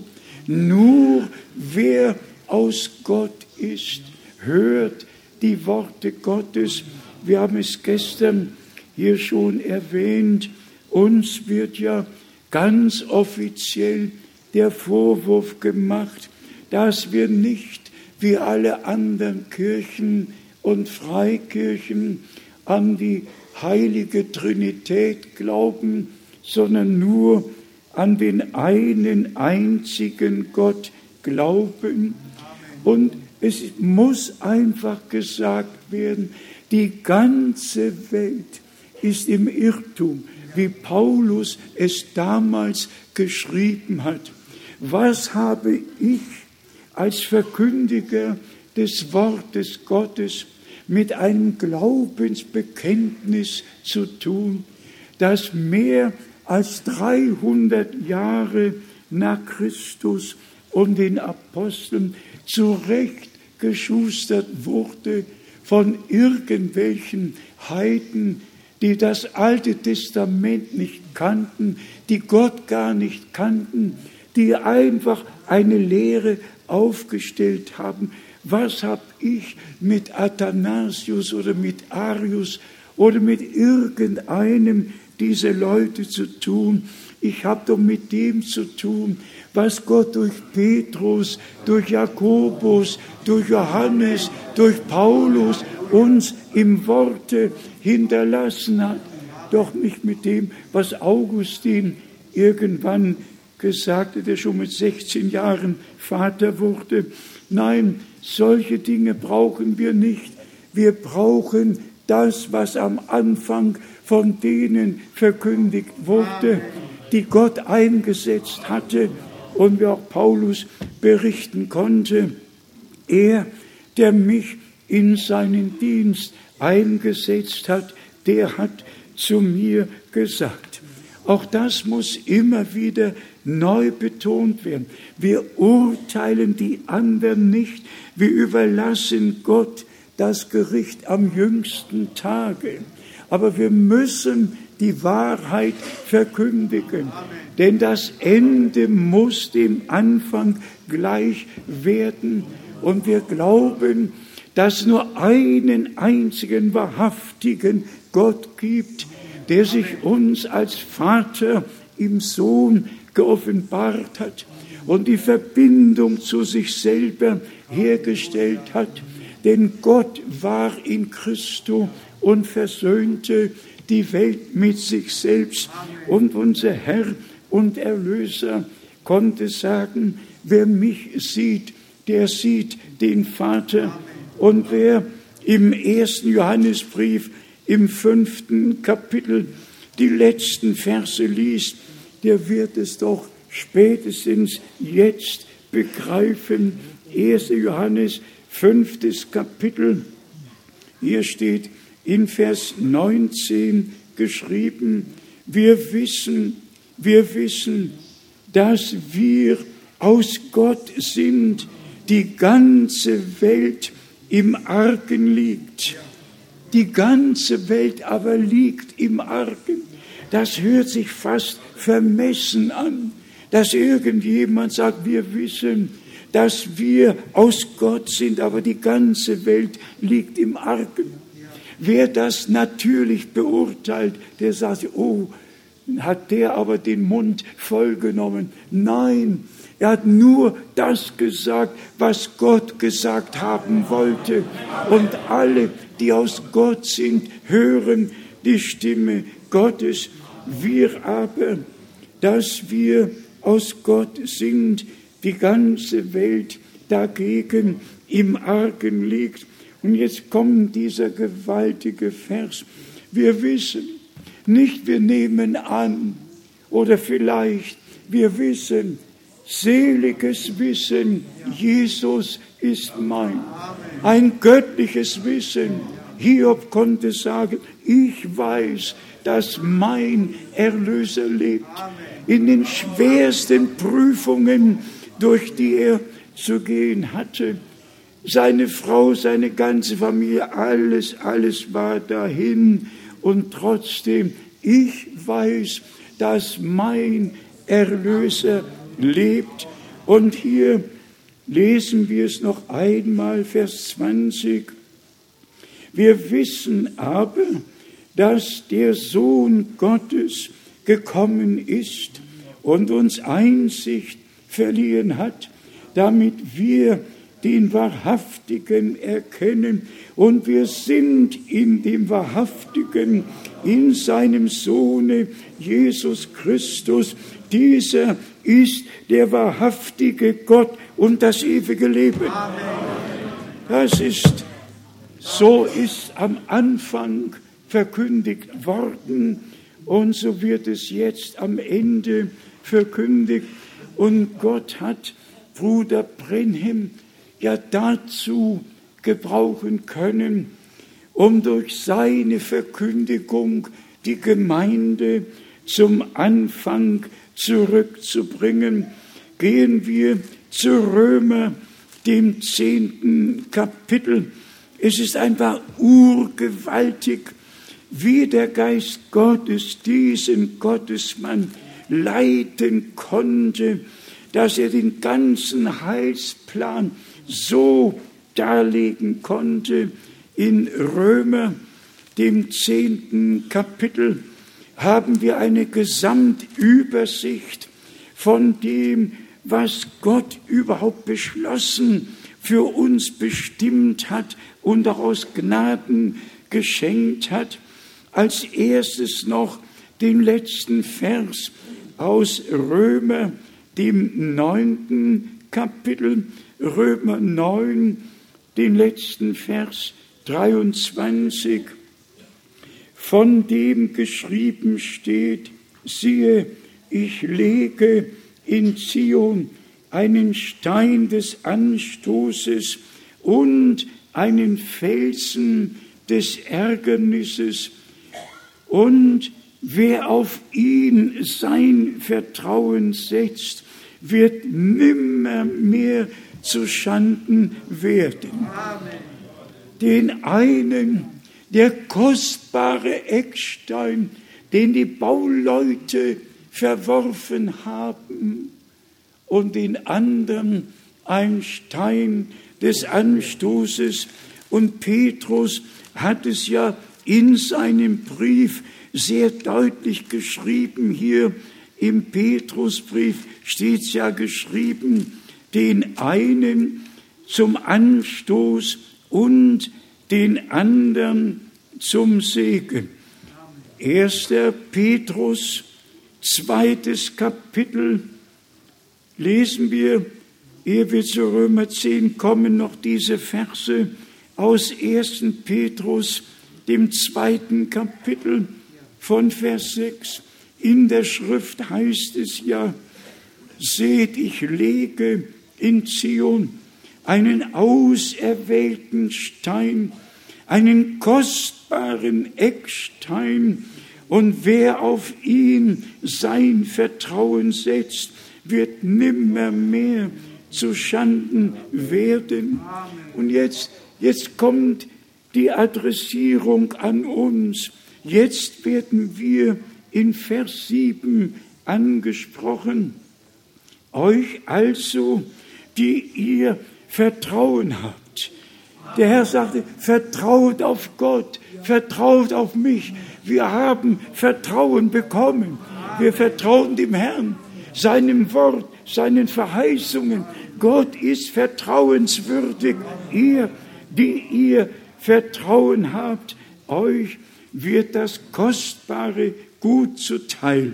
Nur wer aus Gott ist, hört die Worte Gottes. Wir haben es gestern hier schon erwähnt. Uns wird ja ganz offiziell der Vorwurf gemacht, dass wir nicht wie alle anderen Kirchen und Freikirchen an die heilige Trinität glauben, sondern nur an den einen einzigen Gott glauben. Und es muss einfach gesagt werden, die ganze Welt ist im Irrtum, wie Paulus es damals geschrieben hat. Was habe ich als Verkündiger des Wortes Gottes mit einem Glaubensbekenntnis zu tun, das mehr als dreihundert Jahre nach Christus und den Aposteln zurechtgeschustert wurde von irgendwelchen Heiden, die das Alte Testament nicht kannten, die Gott gar nicht kannten, die einfach eine Lehre aufgestellt haben. Was habe ich mit Athanasius oder mit Arius oder mit irgendeinem dieser Leute zu tun? Ich habe doch mit dem zu tun, was Gott durch Petrus, durch Jakobus, durch Johannes, durch Paulus uns im Worte hinterlassen hat. Doch nicht mit dem, was Augustin irgendwann gesagt hat, der schon mit sechzehn Jahren Vater wurde. Nein, solche Dinge brauchen wir nicht. Wir brauchen das, was am Anfang von denen verkündigt wurde, die Gott eingesetzt hatte und wie auch Paulus berichten konnte. Er, der mich in seinen Dienst eingesetzt hat, der hat zu mir gesagt. Auch das muss immer wieder neu betont werden. Wir urteilen die anderen nicht, wir überlassen Gott das Gericht am jüngsten Tage. Aber wir müssen die Wahrheit verkündigen, denn das Ende muss dem Anfang gleich werden. Und wir glauben, dass es nur einen einzigen wahrhaftigen Gott gibt, der sich uns als Vater im Sohn geoffenbart hat und die Verbindung zu sich selber hergestellt hat. Denn Gott war in Christo und versöhnte die Welt mit sich selbst. Und unser Herr und Erlöser konnte sagen, wer mich sieht, der sieht den Vater. Und wer im ersten Johannesbrief im fünften Kapitel die letzten Verse liest, der wird es doch spätestens jetzt begreifen. erster Johannes, fünftes Kapitel. Hier steht in Vers neunzehn geschrieben, wir wissen, wir wissen, dass wir aus Gott sind, die ganze Welt im Argen liegt. Die ganze Welt aber liegt im Argen. Das hört sich fast vermessen an, dass irgendjemand sagt, wir wissen, dass wir aus Gott sind, aber die ganze Welt liegt im Argen. Wer das natürlich beurteilt, der sagt, oh, hat der aber den Mund vollgenommen. Nein, er hat nur das gesagt, was Gott gesagt haben wollte. Und alle, die aus Gott sind, hören die Stimme Gottes. Wir aber, dass wir aus Gott sind, die ganze Welt dagegen im Argen liegt. Und jetzt kommt dieser gewaltige Vers. Wir wissen, nicht wir nehmen an oder vielleicht, wir wissen, seliges Wissen, Jesus ist mein. Ein göttliches Wissen. Hiob konnte sagen, ich weiß, dass mein Erlöser lebt. In den schwersten Prüfungen, durch die er zu gehen hatte, seine Frau, seine ganze Familie, alles, alles war dahin. Und trotzdem, ich weiß, dass mein Erlöser lebt. Und hier lesen wir es noch einmal, Vers zwanzig. Wir wissen aber, dass der Sohn Gottes gekommen ist und uns Einsicht verliehen hat, damit wir den Wahrhaftigen erkennen. Und wir sind in dem Wahrhaftigen, in seinem Sohne Jesus Christus. Dieser ist der wahrhaftige Gott und das ewige Leben. Amen. Das ist, so ist am Anfang verkündigt worden und so wird es jetzt am Ende verkündigt. Und Gott hat Bruder Brenhem ja dazu gebrauchen können, um durch seine Verkündigung die Gemeinde zum Anfang zurückzubringen. Gehen wir zu Römer, dem zehnten Kapitel. Es ist einfach urgewaltig, wie der Geist Gottes diesen Gottesmann leiten konnte, dass er den ganzen Heilsplan so darlegen konnte. In Römer, dem zehnten Kapitel, haben wir eine Gesamtübersicht von dem, was Gott überhaupt beschlossen, für uns bestimmt hat und auch aus Gnaden geschenkt hat. Als erstes noch den letzten Vers aus Römer, dem neunten Kapitel, Römer neun, den letzten Vers dreiundzwanzig, von dem geschrieben steht: Siehe, ich lege in Zion einen Stein des Anstoßes und einen Felsen des Ärgernisses, und wer auf ihn sein Vertrauen setzt, wird nimmermehr zu Schanden werden. Amen. Den einen, der kostbare Eckstein, den die Bauleute verworfen haben, und den anderen ein Stein des Anstoßes. Und Petrus hat es ja in seinem Brief sehr deutlich geschrieben. Hier im Petrusbrief steht es ja geschrieben, den einen zum Anstoß und den anderen zum Segen. Erster Petrus, zweites Kapitel, lesen wir, ehe wir zu Römer zehn kommen, noch diese Verse aus ersten Petrus, dem zweiten Kapitel von Vers sechs. In der Schrift heißt es ja: Seht, ich lege in Zion einen auserwählten Stein, einen kostbaren Eckstein, und wer auf ihn sein Vertrauen setzt, wird nimmermehr zu Schanden werden. Und jetzt, jetzt kommt die Adressierung an uns. Jetzt werden wir in Vers sieben angesprochen. Euch also, die ihr Vertrauen habt. Der Herr sagte, vertraut auf Gott, vertraut auf mich. Wir haben Vertrauen bekommen. Wir vertrauen dem Herrn, seinem Wort, seinen Verheißungen. Gott ist vertrauenswürdig. Ihr, die ihr Vertrauen habt, euch wird das kostbare Gut zuteil.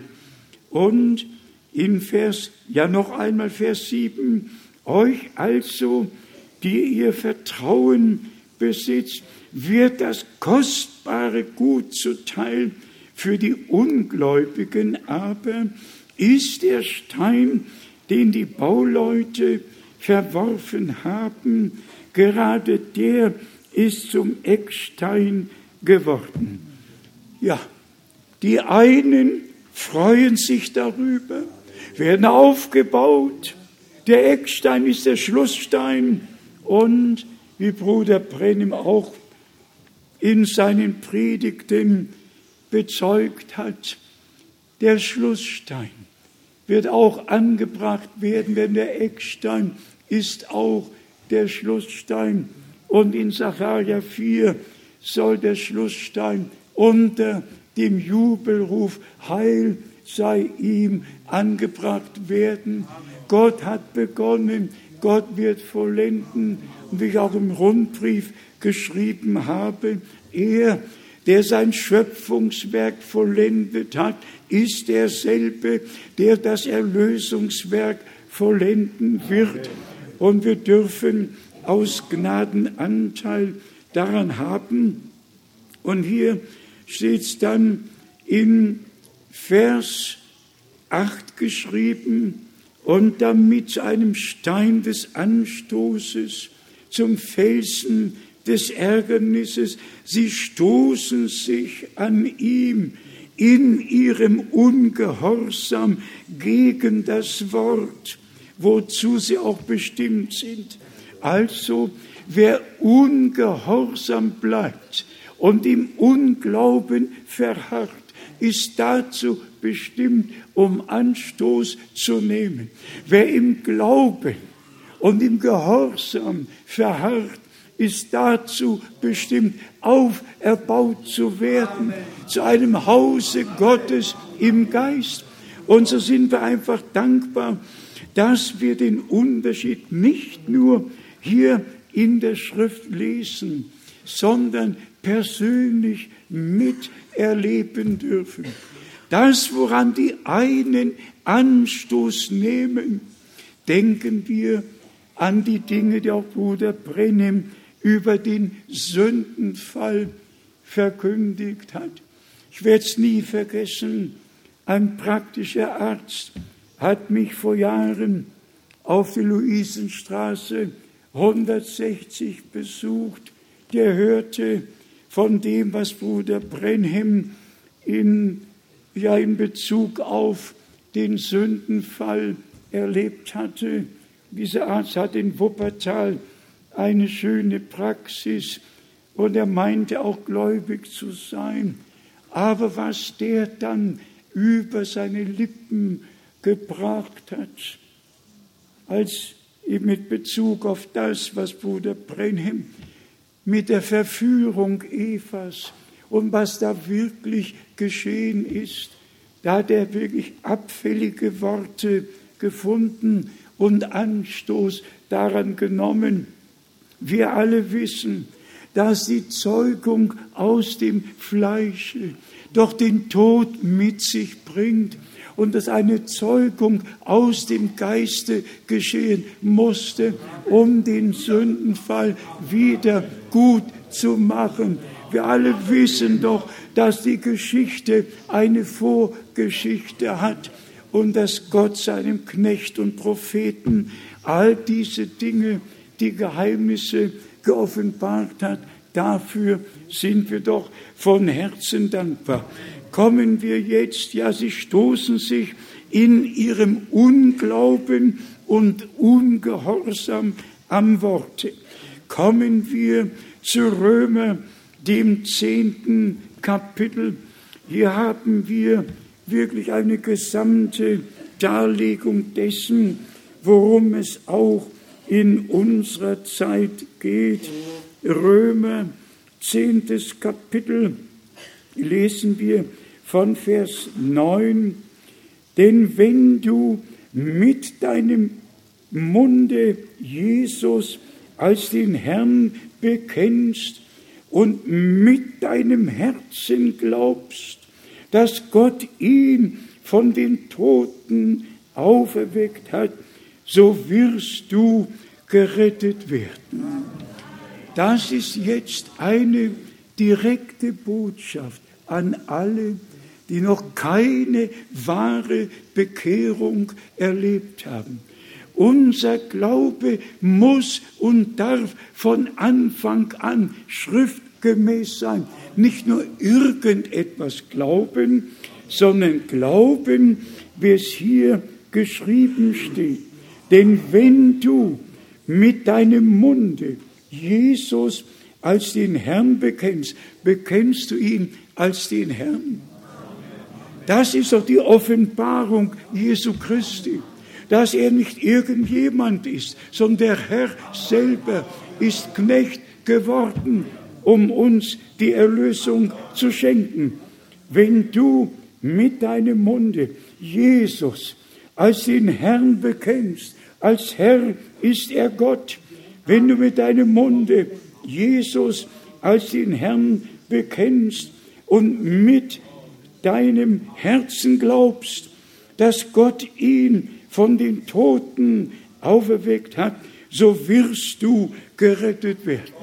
Und in Vers, ja noch einmal Vers sieben, euch also, die ihr Vertrauen besitzt, wird das kostbare Gut zuteil. Für die Ungläubigen aber ist der Stein, den die Bauleute verworfen haben, gerade der ist zum Eckstein geworden. Ja, die einen freuen sich darüber, werden aufgebaut. Der Eckstein ist der Schlussstein, und wie Bruder Brennim auch in seinen Predigten bezeugt hat, der Schlussstein wird auch angebracht werden, denn der Eckstein ist auch der Schlussstein. Und in Sacharja vier soll der Schlussstein unter dem Jubelruf Heil sei ihm angebracht werden. Gott hat begonnen, Gott wird vollenden. Und wie ich auch im Rundbrief geschrieben habe, er, der sein Schöpfungswerk vollendet hat, ist derselbe, der das Erlösungswerk vollenden wird. Und wir dürfen aus Gnaden Anteil daran haben. Und hier steht es dann in Vers acht geschrieben: Und damit zu einem Stein des Anstoßes, zum Felsen des Ärgernisses, sie stoßen sich an ihm in ihrem Ungehorsam gegen das Wort, wozu sie auch bestimmt sind. Also, wer ungehorsam bleibt und im Unglauben verharrt, ist dazu bestimmt, um Anstoß zu nehmen. Wer im Glauben und im Gehorsam verharrt, ist dazu bestimmt, auferbaut zu werden, zu einem Hause Gottes im Geist. Und so sind wir einfach dankbar, dass wir den Unterschied nicht nur hier in der Schrift lesen, sondern persönlich miterleben dürfen. Das, woran die einen Anstoß nehmen, denken wir an die Dinge, die auch Bruder Brenhem über den Sündenfall verkündigt hat. Ich werde es nie vergessen, ein praktischer Arzt hat mich vor Jahren auf der Luisenstraße hundertsechzig besucht. Der hörte von dem, was Bruder Brenhem in, ja, in Bezug auf den Sündenfall erlebt hatte. Dieser Arzt hat in Wuppertal eine schöne Praxis und er meinte auch gläubig zu sein. Aber was der dann über seine Lippen gebracht hat, als mit Bezug auf das, was Bruder Brenhem mit der Verführung Evas und was da wirklich geschehen ist, da hat er wirklich abfällige Worte gefunden und Anstoß daran genommen. Wir alle wissen, dass die Zeugung aus dem Fleische doch den Tod mit sich bringt und dass eine Zeugung aus dem Geiste geschehen musste, um den Sündenfall wieder gut zu machen. Wir alle wissen doch, dass die Geschichte eine Vorgeschichte hat und dass Gott seinem Knecht und Propheten all diese Dinge, die Geheimnisse geoffenbart hat. Dafür sind wir doch von Herzen dankbar. Kommen wir jetzt, ja, sie stoßen sich in ihrem Unglauben und Ungehorsam am Worte. Kommen wir zu Römer, dem zehnten Kapitel. Hier haben wir wirklich eine gesamte Darlegung dessen, worum es auch in unserer Zeit geht. Römer, zehntes Kapitel, lesen wir von Vers neun. Denn wenn du mit deinem Munde Jesus als den Herrn bekennst und mit deinem Herzen glaubst, dass Gott ihn von den Toten auferweckt hat, so wirst du gerettet werden. Das ist jetzt eine direkte Botschaft an alle, die noch keine wahre Bekehrung erlebt haben. Unser Glaube muss und darf von Anfang an schriftgemäß sein. Nicht nur irgendetwas glauben, sondern glauben, wie es hier geschrieben steht. Denn wenn du mit deinem Munde Jesus als den Herrn bekennst, bekennst du ihn als den Herrn. Das ist doch die Offenbarung Jesu Christi, dass er nicht irgendjemand ist, sondern der Herr selber ist Knecht geworden, um uns die Erlösung zu schenken. Wenn du mit deinem Munde Jesus als den Herrn bekennst, als Herr ist er Gott. Wenn du mit deinem Munde Jesus als den Herrn bekennst und mit deinem Herzen glaubst, dass Gott ihn von den Toten auferweckt hat, so wirst du gerettet werden.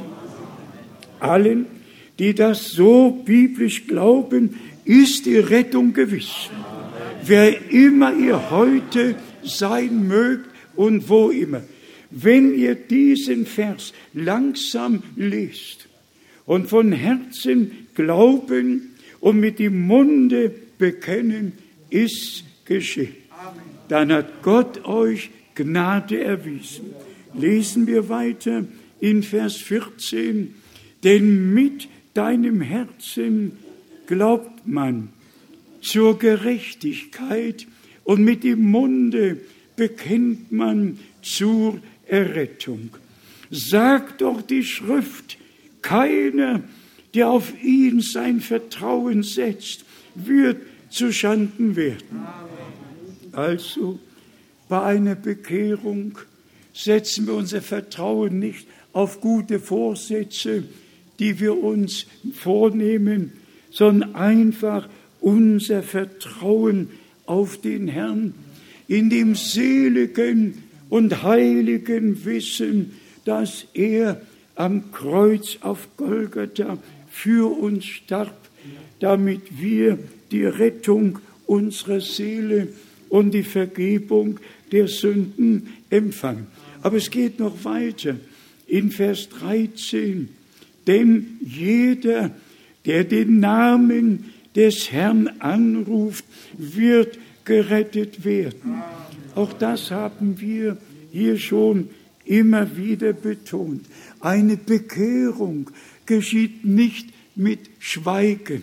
Allen, die das so biblisch glauben, ist die Rettung gewiss. Wer immer ihr heute sein mögt und wo immer, wenn ihr diesen Vers langsam lest und von Herzen glauben und mit dem Munde bekennen, ist geschehen. Dann hat Gott euch Gnade erwiesen. Lesen wir weiter in Vers vierzehn. Denn mit deinem Herzen glaubt man zur Gerechtigkeit und mit dem Munde bekennt man zur Errettung. sagt doch die Schrift, keiner, der auf ihn sein Vertrauen setzt, wird zu Schanden werden. Also bei einer Bekehrung setzen wir unser Vertrauen nicht auf gute Vorsätze, die wir uns vornehmen, sondern einfach unser Vertrauen auf den Herrn in dem seligen und heiligen Wissen, dass er am Kreuz auf Golgatha für uns starb, damit wir die Rettung unserer Seele und die Vergebung der Sünden empfangen. Aber es geht noch weiter in Vers dreizehn. Denn jeder, der den Namen des Herrn anruft, wird gerettet werden. Auch das haben wir hier schon immer wieder betont. Eine Bekehrung geschieht nicht mit Schweigen.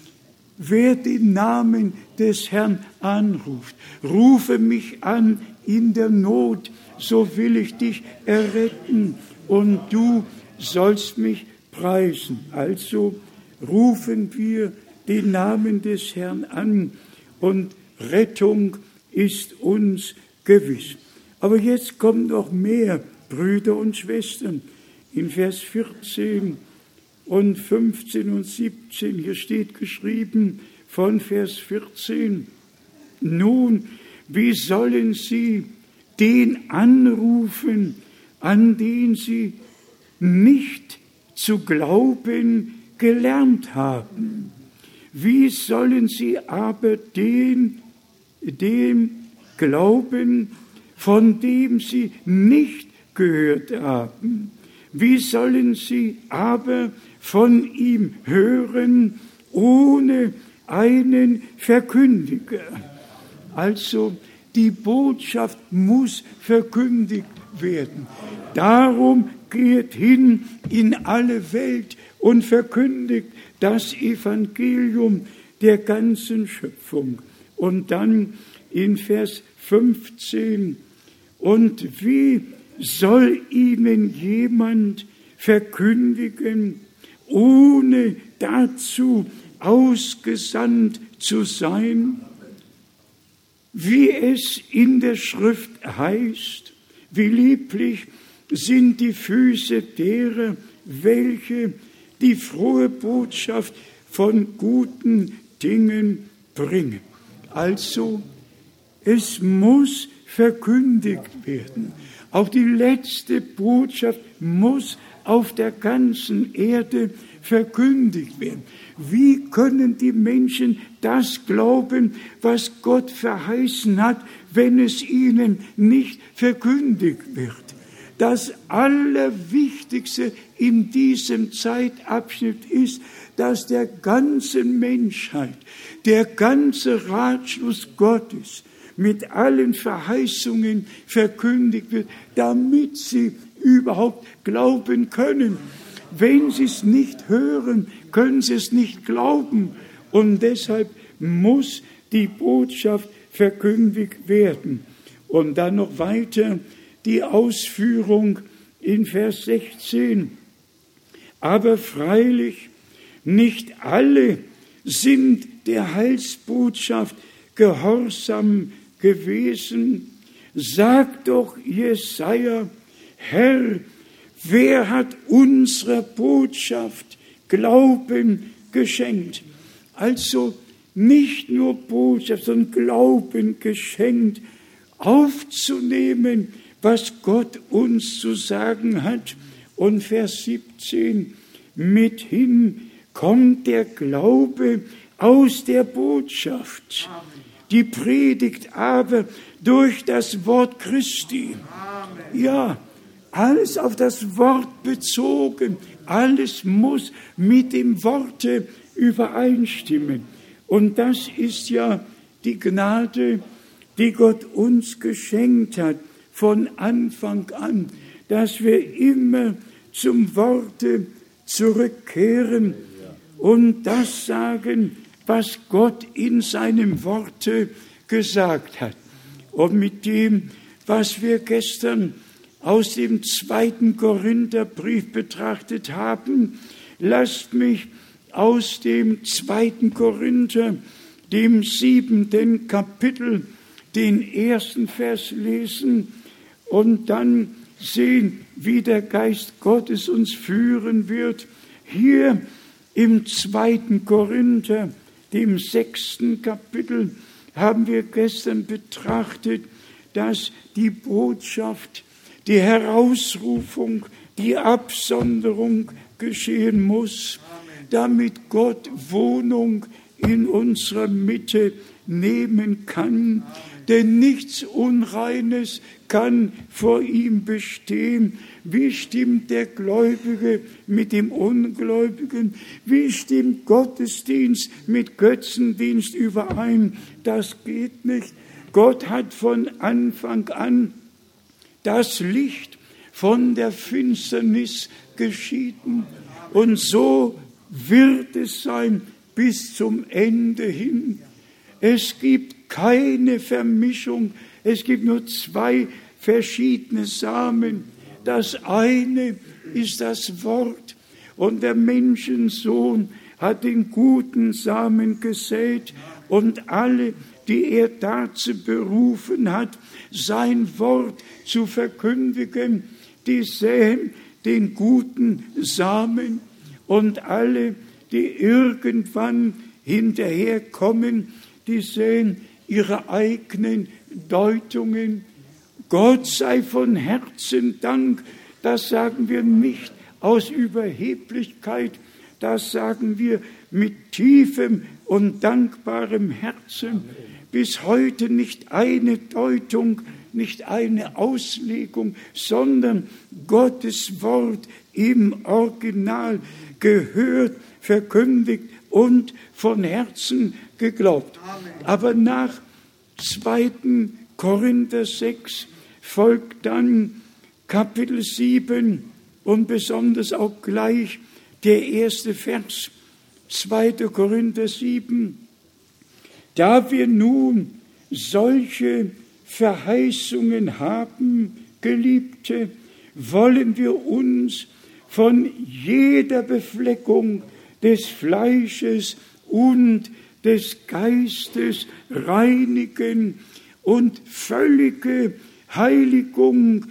Wer den Namen des Herrn anruft, rufe mich an in der Not, so will ich dich erretten und du sollst mich preisen. Also rufen wir den Namen des Herrn an und Rettung ist uns gewiss. Aber jetzt kommt noch mehr, Brüder und Schwestern. In Vers vierzehn und fünfzehn und siebzehn, hier steht geschrieben von Vers vierzehn, nun, wie sollen sie den anrufen, an den sie nicht zu glauben gelernt haben? Wie sollen sie aber den, dem glauben, von dem sie nicht gehört haben? Wie sollen sie aber von ihm hören, ohne einen Verkündiger? Also die Botschaft muss verkündigt werden. Darum geht hin in alle Welt und verkündigt das Evangelium der ganzen Schöpfung. Und dann in Vers fünfzehn, und wie soll ihnen jemand verkündigen, ohne dazu ausgesandt zu sein? Wie es in der Schrift heißt, wie lieblich sind die Füße derer, welche die frohe Botschaft von guten Dingen bringen. Also, es muss verkündigt werden. Auch die letzte Botschaft muss auf der ganzen Erde verkündigt werden. Wie können die Menschen das glauben, was Gott verheißen hat, wenn es ihnen nicht verkündigt wird? Das Allerwichtigste in diesem Zeitabschnitt ist, dass der ganzen Menschheit der ganze Ratschluss Gottes mit allen Verheißungen verkündigt wird, damit sie überhaupt glauben können. Wenn sie es nicht hören, können sie es nicht glauben. Und deshalb muss die Botschaft verkündigt werden. Und dann noch weiter die Ausführung in Vers sechzehn. Aber freilich, nicht alle sind der Heilsbotschaft gehorsam gewesen. Sagt doch Jesaja, Herr, wer hat unserer Botschaft Glauben geschenkt? Also nicht nur Botschaft, sondern Glauben geschenkt, aufzunehmen, was Gott uns zu sagen hat. Und Vers siebzehn, mithin kommt der Glaube aus der Botschaft, die Predigt aber durch das Wort Christi. Ja, alles auf das Wort bezogen, alles muss mit dem Worte übereinstimmen. Und das ist ja die Gnade, die Gott uns geschenkt hat von Anfang an, dass wir immer zum Worte zurückkehren und das sagen, was Gott in seinem Worte gesagt hat. Und mit dem, was wir gestern aus dem zweiten Korintherbrief betrachtet haben, lasst mich aus dem zweiten Korinther, dem siebenten Kapitel, den ersten Vers lesen und dann sehen, wie der Geist Gottes uns führen wird. Hier im zweiten Korinther, dem sechsten Kapitel, haben wir gestern betrachtet, dass die Botschaft, die Herausrufung, die Absonderung geschehen muss, damit Gott Wohnung in unserer Mitte nehmen kann. Denn nichts Unreines kann vor ihm bestehen. Wie stimmt der Gläubige mit dem Ungläubigen? Wie stimmt Gottesdienst mit Götzendienst überein? Das geht nicht. Gott hat von Anfang an das Licht von der Finsternis geschieden. Und so wird es sein bis zum Ende hin. Es gibt keine Vermischung. Es gibt nur zwei verschiedene Samen. Das eine ist das Wort. Und der Menschensohn hat den guten Samen gesät. Und alle, die er dazu berufen hat, sein Wort zu verkündigen, die säen den guten Samen. Und alle, die irgendwann hinterherkommen, die säen ihre eigenen Deutungen. Gott sei von Herzen Dank, das sagen wir nicht aus Überheblichkeit, das sagen wir mit tiefem und dankbarem Herzen. Bis heute nicht eine Deutung, nicht eine Auslegung, sondern Gottes Wort im Original gehört, verkündigt und von Herzen geglaubt. Aber nach zweiten Korinther sechs folgt dann Kapitel sieben und besonders auch gleich der erste Vers, zweiter Korinther sieben. Da wir nun solche Verheißungen haben, Geliebte, wollen wir uns von jeder Befleckung des Fleisches und des Geistes reinigen und völlige Heiligung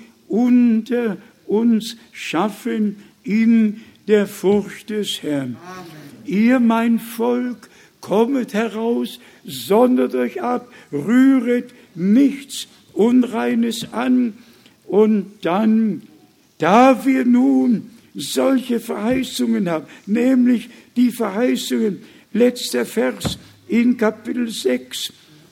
unter uns schaffen in der Furcht des Herrn. Amen. Ihr, mein Volk, kommet heraus, sondert euch ab, rühret nichts Unreines an. Und dann, da wir nun solche Verheißungen haben, nämlich die Verheißungen, letzter Vers in Kapitel sechs,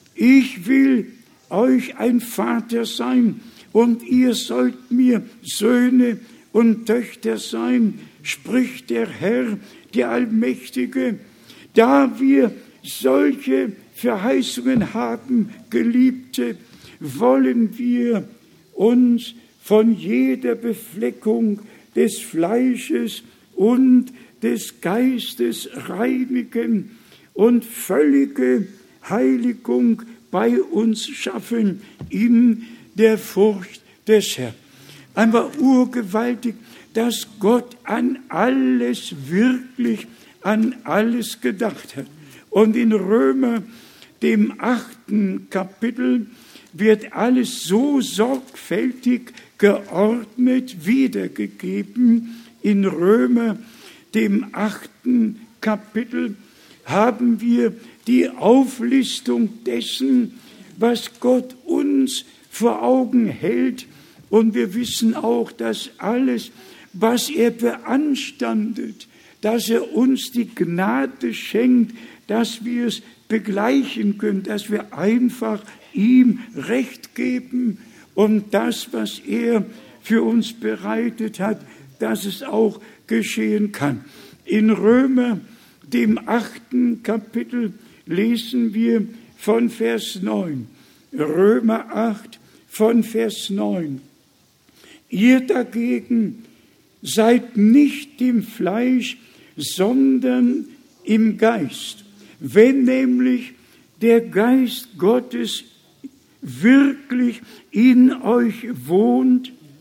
ich will euch ein Vater sein und ihr sollt mir Söhne und Töchter sein, spricht der Herr, der Allmächtige. Da wir solche Verheißungen haben, Geliebte, wollen wir uns von jeder Befleckung des Fleisches und des Geistes reinigen und völlige Heiligung bei uns schaffen in der Furcht des Herrn. Einfach urgewaltig, dass Gott an alles, wirklich an alles gedacht hat. Und in Römer, dem achten Kapitel, wird alles so sorgfältig geordnet wiedergegeben. In Römer, dem achten Kapitel, haben wir die Auflistung dessen, was Gott uns vor Augen hält. Und wir wissen auch, dass alles, was er beanstandet, dass er uns die Gnade schenkt, dass wir es begleichen können, dass wir einfach ihm Recht geben und das, was er für uns bereitet hat, dass es auch geschehen kann. In Römer, dem achten Kapitel, lesen wir von Vers neun. Römer acht von Vers neun. Ihr dagegen seid nicht im Fleisch, sondern im Geist. Wenn nämlich der Geist Gottes wirklich in euch wohnt,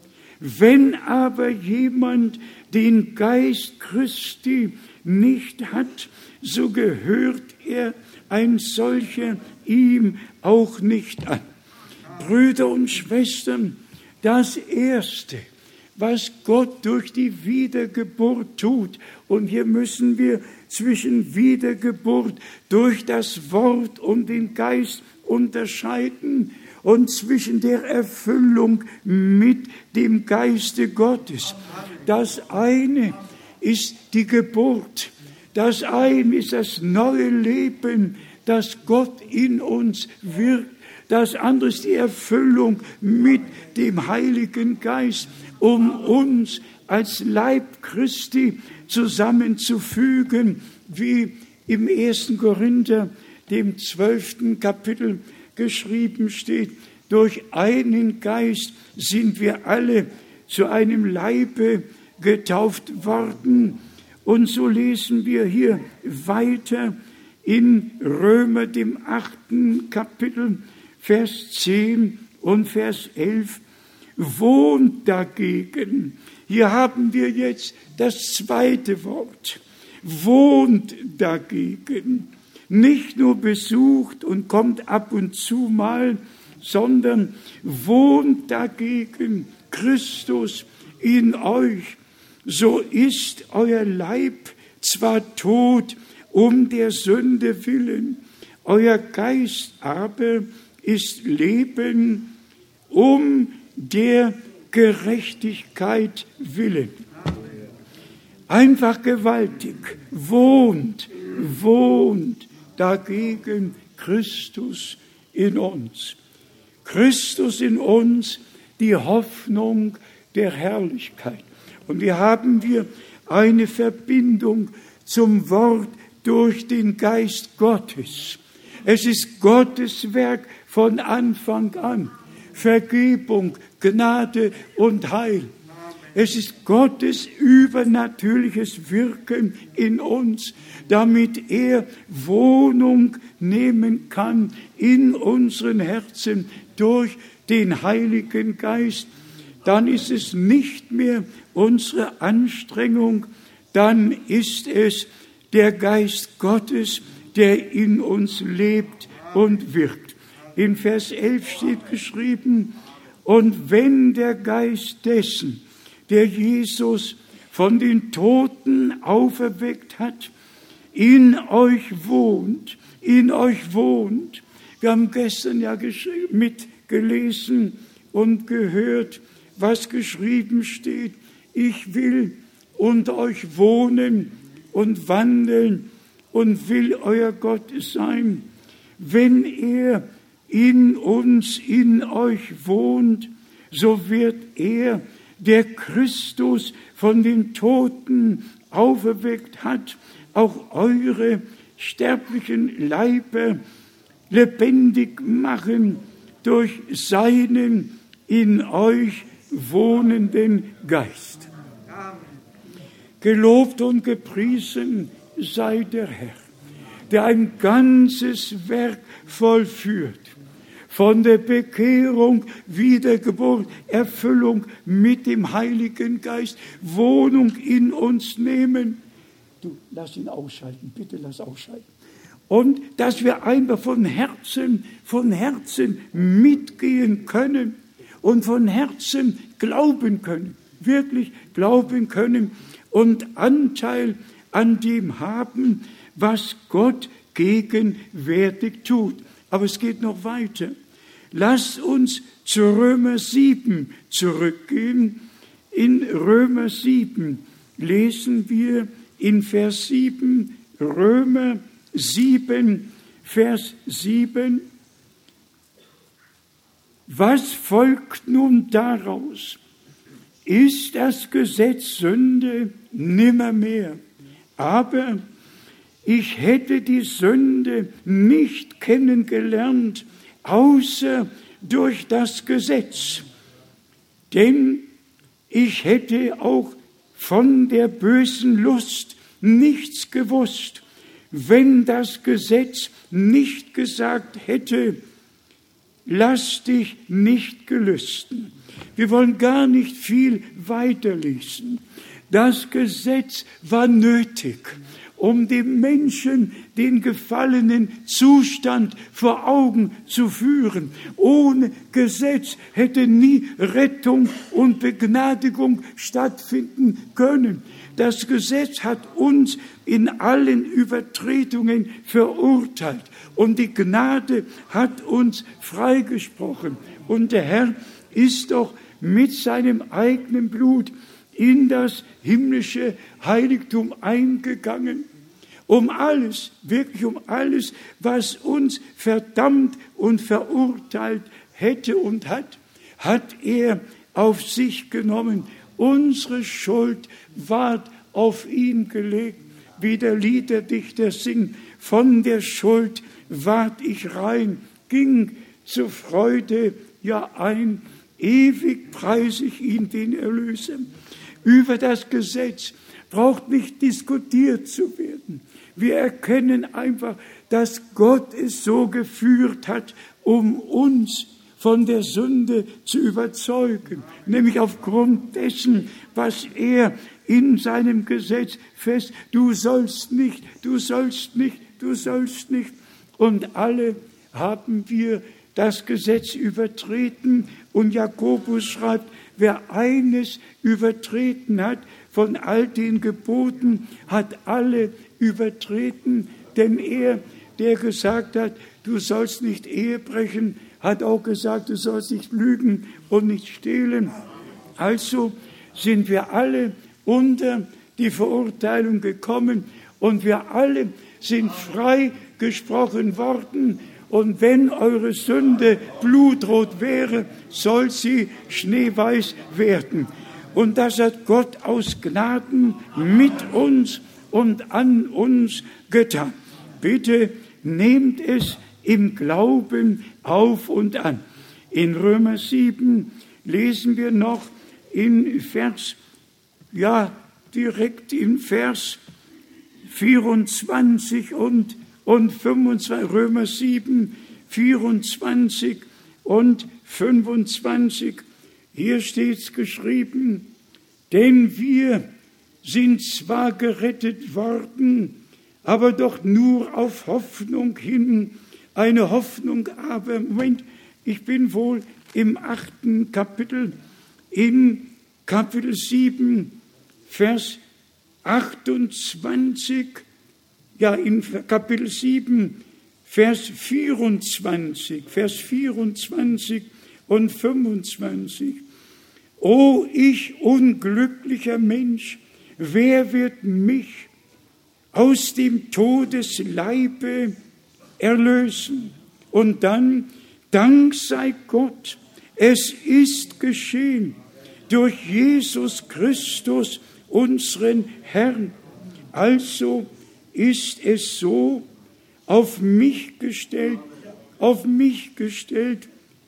Wenn aber jemand den Geist Christi nicht hat, so gehört er ein solcher ihm auch nicht an. Brüder und Schwestern, das Erste, was Gott durch die Wiedergeburt tut, und hier müssen wir zwischen Wiedergeburt durch das Wort und den Geist unterscheiden und zwischen der Erfüllung mit dem Geiste Gottes. Das eine ist die Geburt, das eine ist das neue Leben, das Gott in uns wirkt. Das andere ist die Erfüllung mit dem Heiligen Geist, um uns als Leib Christi zusammenzufügen, wie im ersten Korinther, dem zwölften Kapitel geschrieben steht. Durch einen Geist sind wir alle zu einem Leibe getauft worden. Und so lesen wir hier weiter in Römer, dem achten Kapitel, Vers zehn und Vers elf. Wohnt dagegen. Hier haben wir jetzt das zweite Wort. Wohnt dagegen. Nicht nur besucht und kommt ab und zu mal, sondern wohnt dagegen Christus in euch. So ist euer Leib zwar tot um der Sünde willen, euer Geist aber ist Leben um der Gerechtigkeit willen. Einfach gewaltig. Wohnt, wohnt dagegen Christus in uns. Christus in uns, die Hoffnung der Herrlichkeit. Und hier haben wir eine Verbindung zum Wort durch den Geist Gottes. Es ist Gottes Werk von Anfang an. Vergebung, Gnade und Heil. Es ist Gottes übernatürliches Wirken in uns, damit er Wohnung nehmen kann in unseren Herzen durch den Heiligen Geist. Dann ist es nicht mehr unsere Anstrengung, dann ist es der Geist Gottes, der in uns lebt und wirkt. In Vers elf steht geschrieben, und wenn der Geist dessen, der Jesus von den Toten auferweckt hat, in euch wohnt, in euch wohnt. Wir haben gestern ja mitgelesen und gehört, was geschrieben steht. Ich will unter euch wohnen und wandeln und will euer Gott sein. Wenn er in uns, in euch wohnt, so wird er, der Christus von den Toten auferweckt hat, auch eure sterblichen Leiber lebendig machen durch seinen in euch wohnenden Geist. Gelobt und gepriesen sei der Herr, der ein ganzes Werk vollführt. Von der Bekehrung, Wiedergeburt, Erfüllung mit dem Heiligen Geist, Wohnung in uns nehmen. Du, lass ihn ausschalten, bitte lass ausschalten. Und dass wir einfach von Herzen, von Herzen mitgehen können und von Herzen glauben können, wirklich glauben können und Anteil an dem haben, was Gott gegenwärtig tut. Aber es geht noch weiter. Lasst uns zu Römer sieben zurückgehen. In Römer sieben lesen wir in Vers sieben, Römer sieben, Vers sieben. Was folgt nun daraus? Ist das Gesetz Sünde? Nimmermehr. Aber ich hätte die Sünde nicht kennengelernt, außer durch das Gesetz. Denn ich hätte auch von der bösen Lust nichts gewusst, wenn das Gesetz nicht gesagt hätte, lass dich nicht gelüsten. Wir wollen gar nicht viel weiterlesen. Das Gesetz war nötig, um dem Menschen den gefallenen Zustand vor Augen zu führen. Ohne Gesetz hätte nie Rettung und Begnadigung stattfinden können. Das Gesetz hat uns in allen Übertretungen verurteilt und die Gnade hat uns freigesprochen. Und der Herr ist doch mit seinem eigenen Blut in das himmlische Heiligtum eingegangen, um alles, wirklich um alles, was uns verdammt und verurteilt hätte und hat, hat er auf sich genommen. Unsere Schuld ward auf ihn gelegt, wie der Liederdichter singt, von der Schuld ward ich rein, ging zur Freude ja ein, ewig preise ich ihn, den Erlöser. Über das Gesetz braucht nicht diskutiert zu werden. Wir erkennen einfach, dass Gott es so geführt hat, um uns von der Sünde zu überzeugen, nämlich aufgrund dessen, was er in seinem Gesetz fest, du sollst nicht, du sollst nicht, du sollst nicht. Und alle haben wir das Gesetz übertreten. Und Jakobus schreibt, wer eines übertreten hat von all den Geboten, hat alle übertreten. Denn er, der gesagt hat, du sollst nicht Ehe brechen, hat auch gesagt, du sollst nicht lügen und nicht stehlen. Also sind wir alle unter die Verurteilung gekommen und wir alle sind freigesprochen worden. Und wenn eure Sünde blutrot wäre, soll sie schneeweiß werden. Und das hat Gott aus Gnaden mit uns und an uns getan. Bitte nehmt es im Glauben auf und an. In Römer sieben lesen wir noch in Vers, ja, direkt in Vers vierundzwanzig und Und fünfundzwanzig, Römer sieben, vierundzwanzig und fünfundzwanzig. Hier steht's geschrieben, denn wir sind zwar gerettet worden, aber doch nur auf Hoffnung hin. Eine Hoffnung aber, Moment, ich bin wohl im achten Kapitel, in Kapitel sieben, Vers achtundzwanzig, ja, in Kapitel sieben, Vers vierundzwanzig, Vers vierundzwanzig und fünfundzwanzig. O ich unglücklicher Mensch, wer wird mich aus dem Todesleibe erlösen? Und dann, Dank sei Gott, es ist geschehen durch Jesus Christus, unseren Herrn. Also ist es so auf mich gestellt, auf mich gestellt,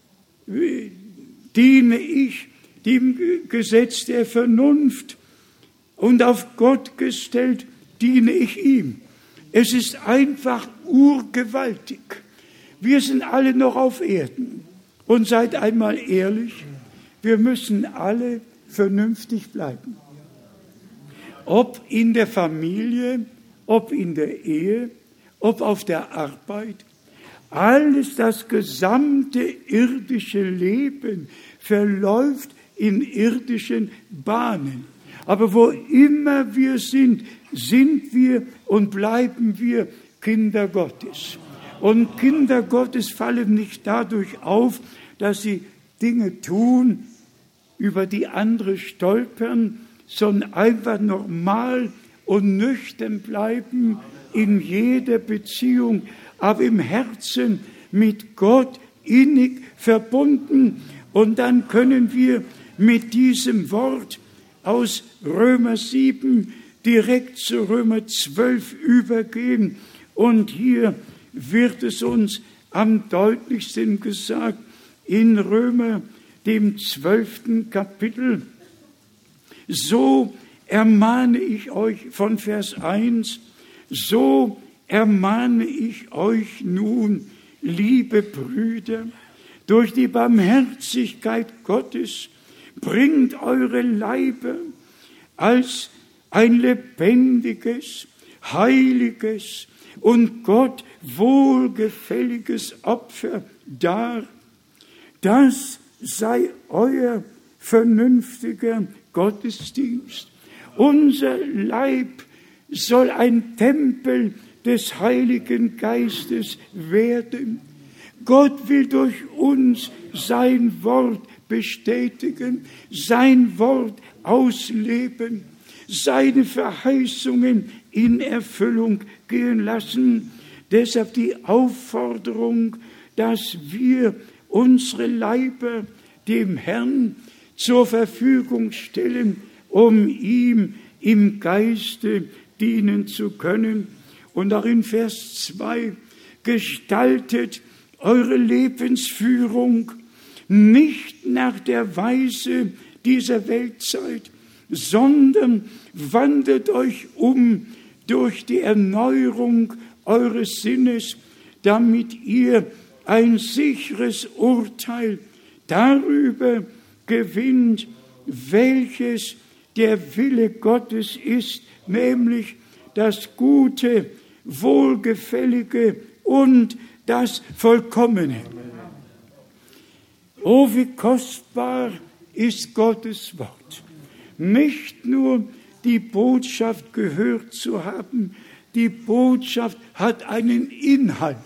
diene ich dem Gesetz der Vernunft und auf Gott gestellt, diene ich ihm. Es ist einfach urgewaltig. Wir sind alle noch auf Erden. Und seid einmal ehrlich, wir müssen alle vernünftig bleiben. Ob in der Familie, ob in der Ehe, ob auf der Arbeit, alles, das gesamte irdische Leben verläuft in irdischen Bahnen. Aber wo immer wir sind, sind wir und bleiben wir Kinder Gottes. Und Kinder Gottes fallen nicht dadurch auf, dass sie Dinge tun, über die andere stolpern, sondern einfach normal und nüchtern bleiben in jeder Beziehung, aber im Herzen mit Gott innig verbunden. Und dann können wir mit diesem Wort aus Römer sieben direkt zu Römer zwölf übergehen. Und hier wird es uns am deutlichsten gesagt in Römer, dem zwölften Kapitel. So ermahne ich euch von Vers eins, so ermahne ich euch nun, liebe Brüder, durch die Barmherzigkeit Gottes, bringt eure Leiber als ein lebendiges, heiliges und Gott wohlgefälliges Opfer dar. Das sei euer vernünftiger Gottesdienst. Unser Leib soll ein Tempel des Heiligen Geistes werden. Gott will durch uns sein Wort bestätigen, sein Wort ausleben, seine Verheißungen in Erfüllung gehen lassen. Deshalb die Aufforderung, dass wir unsere Leiber dem Herrn zur Verfügung stellen, um ihm im Geiste dienen zu können. Und auch in Vers zwei, gestaltet eure Lebensführung nicht nach der Weise dieser Weltzeit, sondern wandelt euch um durch die Erneuerung eures Sinnes, damit ihr ein sicheres Urteil darüber gewinnt, welches der Wille Gottes ist, nämlich das Gute, Wohlgefällige und das Vollkommene. Oh, wie kostbar ist Gottes Wort. Nicht nur die Botschaft gehört zu haben, die Botschaft hat einen Inhalt.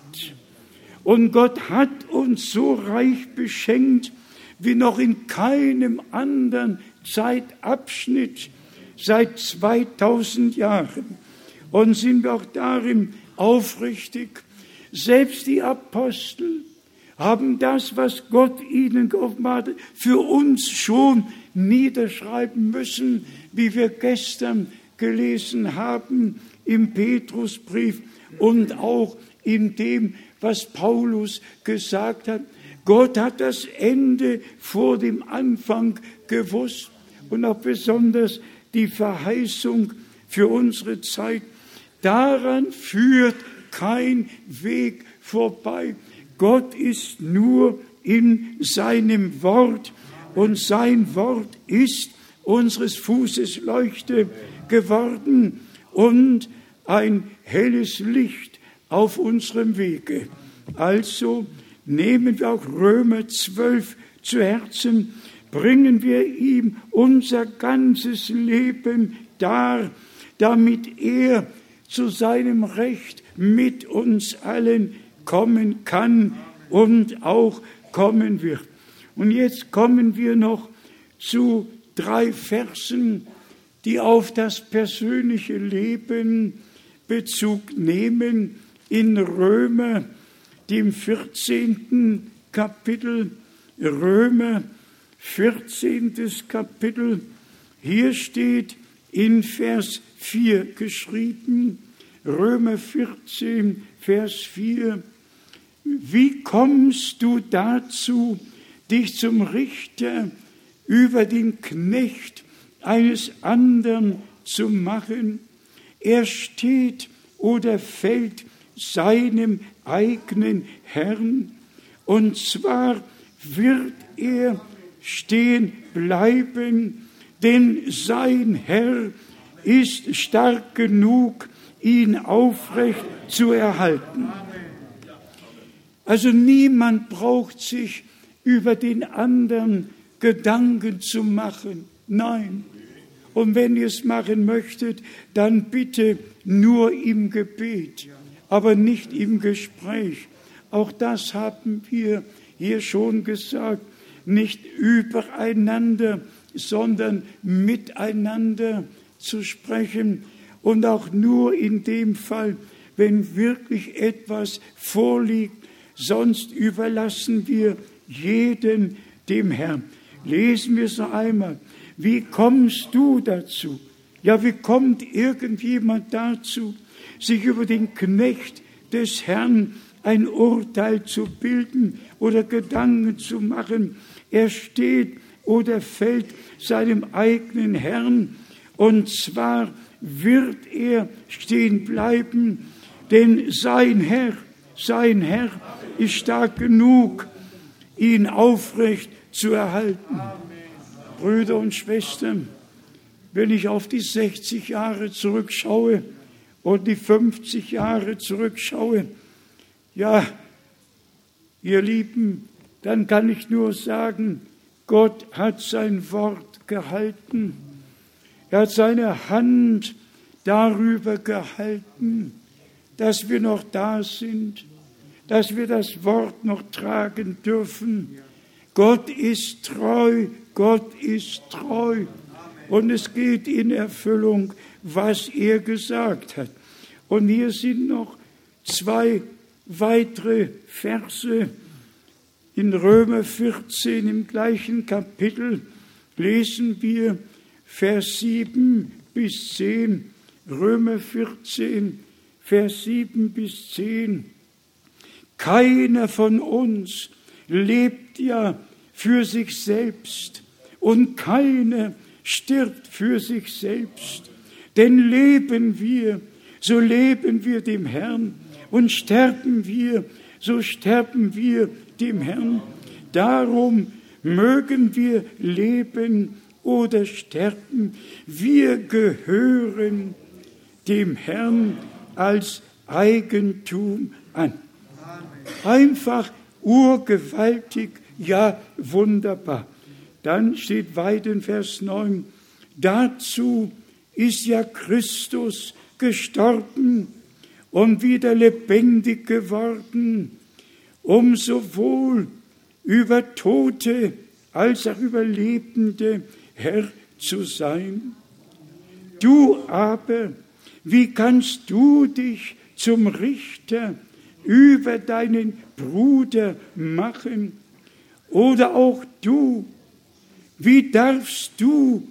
Und Gott hat uns so reich beschenkt, wie noch in keinem anderen Zeitabschnitt seit zweitausend Jahren. Und sind wir auch darin aufrichtig. Selbst die Apostel haben das, was Gott ihnen geoffenbart hat, für uns schon niederschreiben müssen, wie wir gestern gelesen haben im Petrusbrief und auch in dem, was Paulus gesagt hat. Gott hat das Ende vor dem Anfang gewusst und auch besonders die Verheißung für unsere Zeit. Daran führt kein Weg vorbei. Gott ist nur in seinem Wort und sein Wort ist unseres Fußes Leuchte geworden und ein helles Licht auf unserem Wege. Also nehmen wir auch Römer zwölf zu Herzen, bringen wir ihm unser ganzes Leben dar, damit er zu seinem Recht mit uns allen kommen kann und auch kommen wird. Und jetzt kommen wir noch zu drei Versen, die auf das persönliche Leben Bezug nehmen. In Römer, dem vierzehnten Kapitel, Römer, vierzehntes Kapitel, hier steht in Vers vier geschrieben, Römer vierzehn, Vers vier, wie kommst du dazu, dich zum Richter über den Knecht eines anderen zu machen? Er steht oder fällt seinem eigenen Herrn, und zwar wird er stehen bleiben, denn sein Herr ist stark genug, ihn aufrecht zu erhalten. Also niemand braucht sich über den anderen Gedanken zu machen. Nein. Und wenn ihr es machen möchtet, dann bitte nur im Gebet, aber nicht im Gespräch. Auch das haben wir hier schon gesagt. Nicht übereinander, sondern miteinander zu sprechen. Und auch nur in dem Fall, wenn wirklich etwas vorliegt. Sonst überlassen wir jeden dem Herrn. Lesen wir es noch einmal. Wie kommst du dazu? Ja, wie kommt irgendjemand dazu, sich über den Knecht des Herrn ein Urteil zu bilden oder Gedanken zu machen? Er steht oder fällt seinem eigenen Herrn, und zwar wird er stehen bleiben, denn sein Herr, sein Herr ist stark genug, ihn aufrecht zu erhalten. Brüder und Schwestern, wenn ich auf die sechzig Jahre zurückschaue und die fünfzig Jahre zurückschaue, ja, ihr Lieben, dann kann ich nur sagen, Gott hat sein Wort gehalten. Er hat seine Hand darüber gehalten, dass wir noch da sind, dass wir das Wort noch tragen dürfen. Gott ist treu, Gott ist treu. Und es geht in Erfüllung, was er gesagt hat. Und hier sind noch zwei weitere Verse. In Römer vierzehn, im gleichen Kapitel, lesen wir Vers sieben bis zehn. Römer vierzehn, Vers sieben bis zehn. Keiner von uns lebt ja für sich selbst und keiner stirbt für sich selbst. Denn leben wir, so leben wir dem Herrn, und sterben wir, so sterben wir dem Herrn. Darum mögen wir leben oder sterben. Wir gehören dem Herrn als Eigentum an. Einfach urgewaltig, ja wunderbar. Dann steht weiter in Vers neun, dazu ist ja Christus gestorben und wieder lebendig geworden, um sowohl über Tote als auch über Lebende Herr zu sein. Du aber, wie kannst du dich zum Richter über deinen Bruder machen? Oder auch du, wie darfst du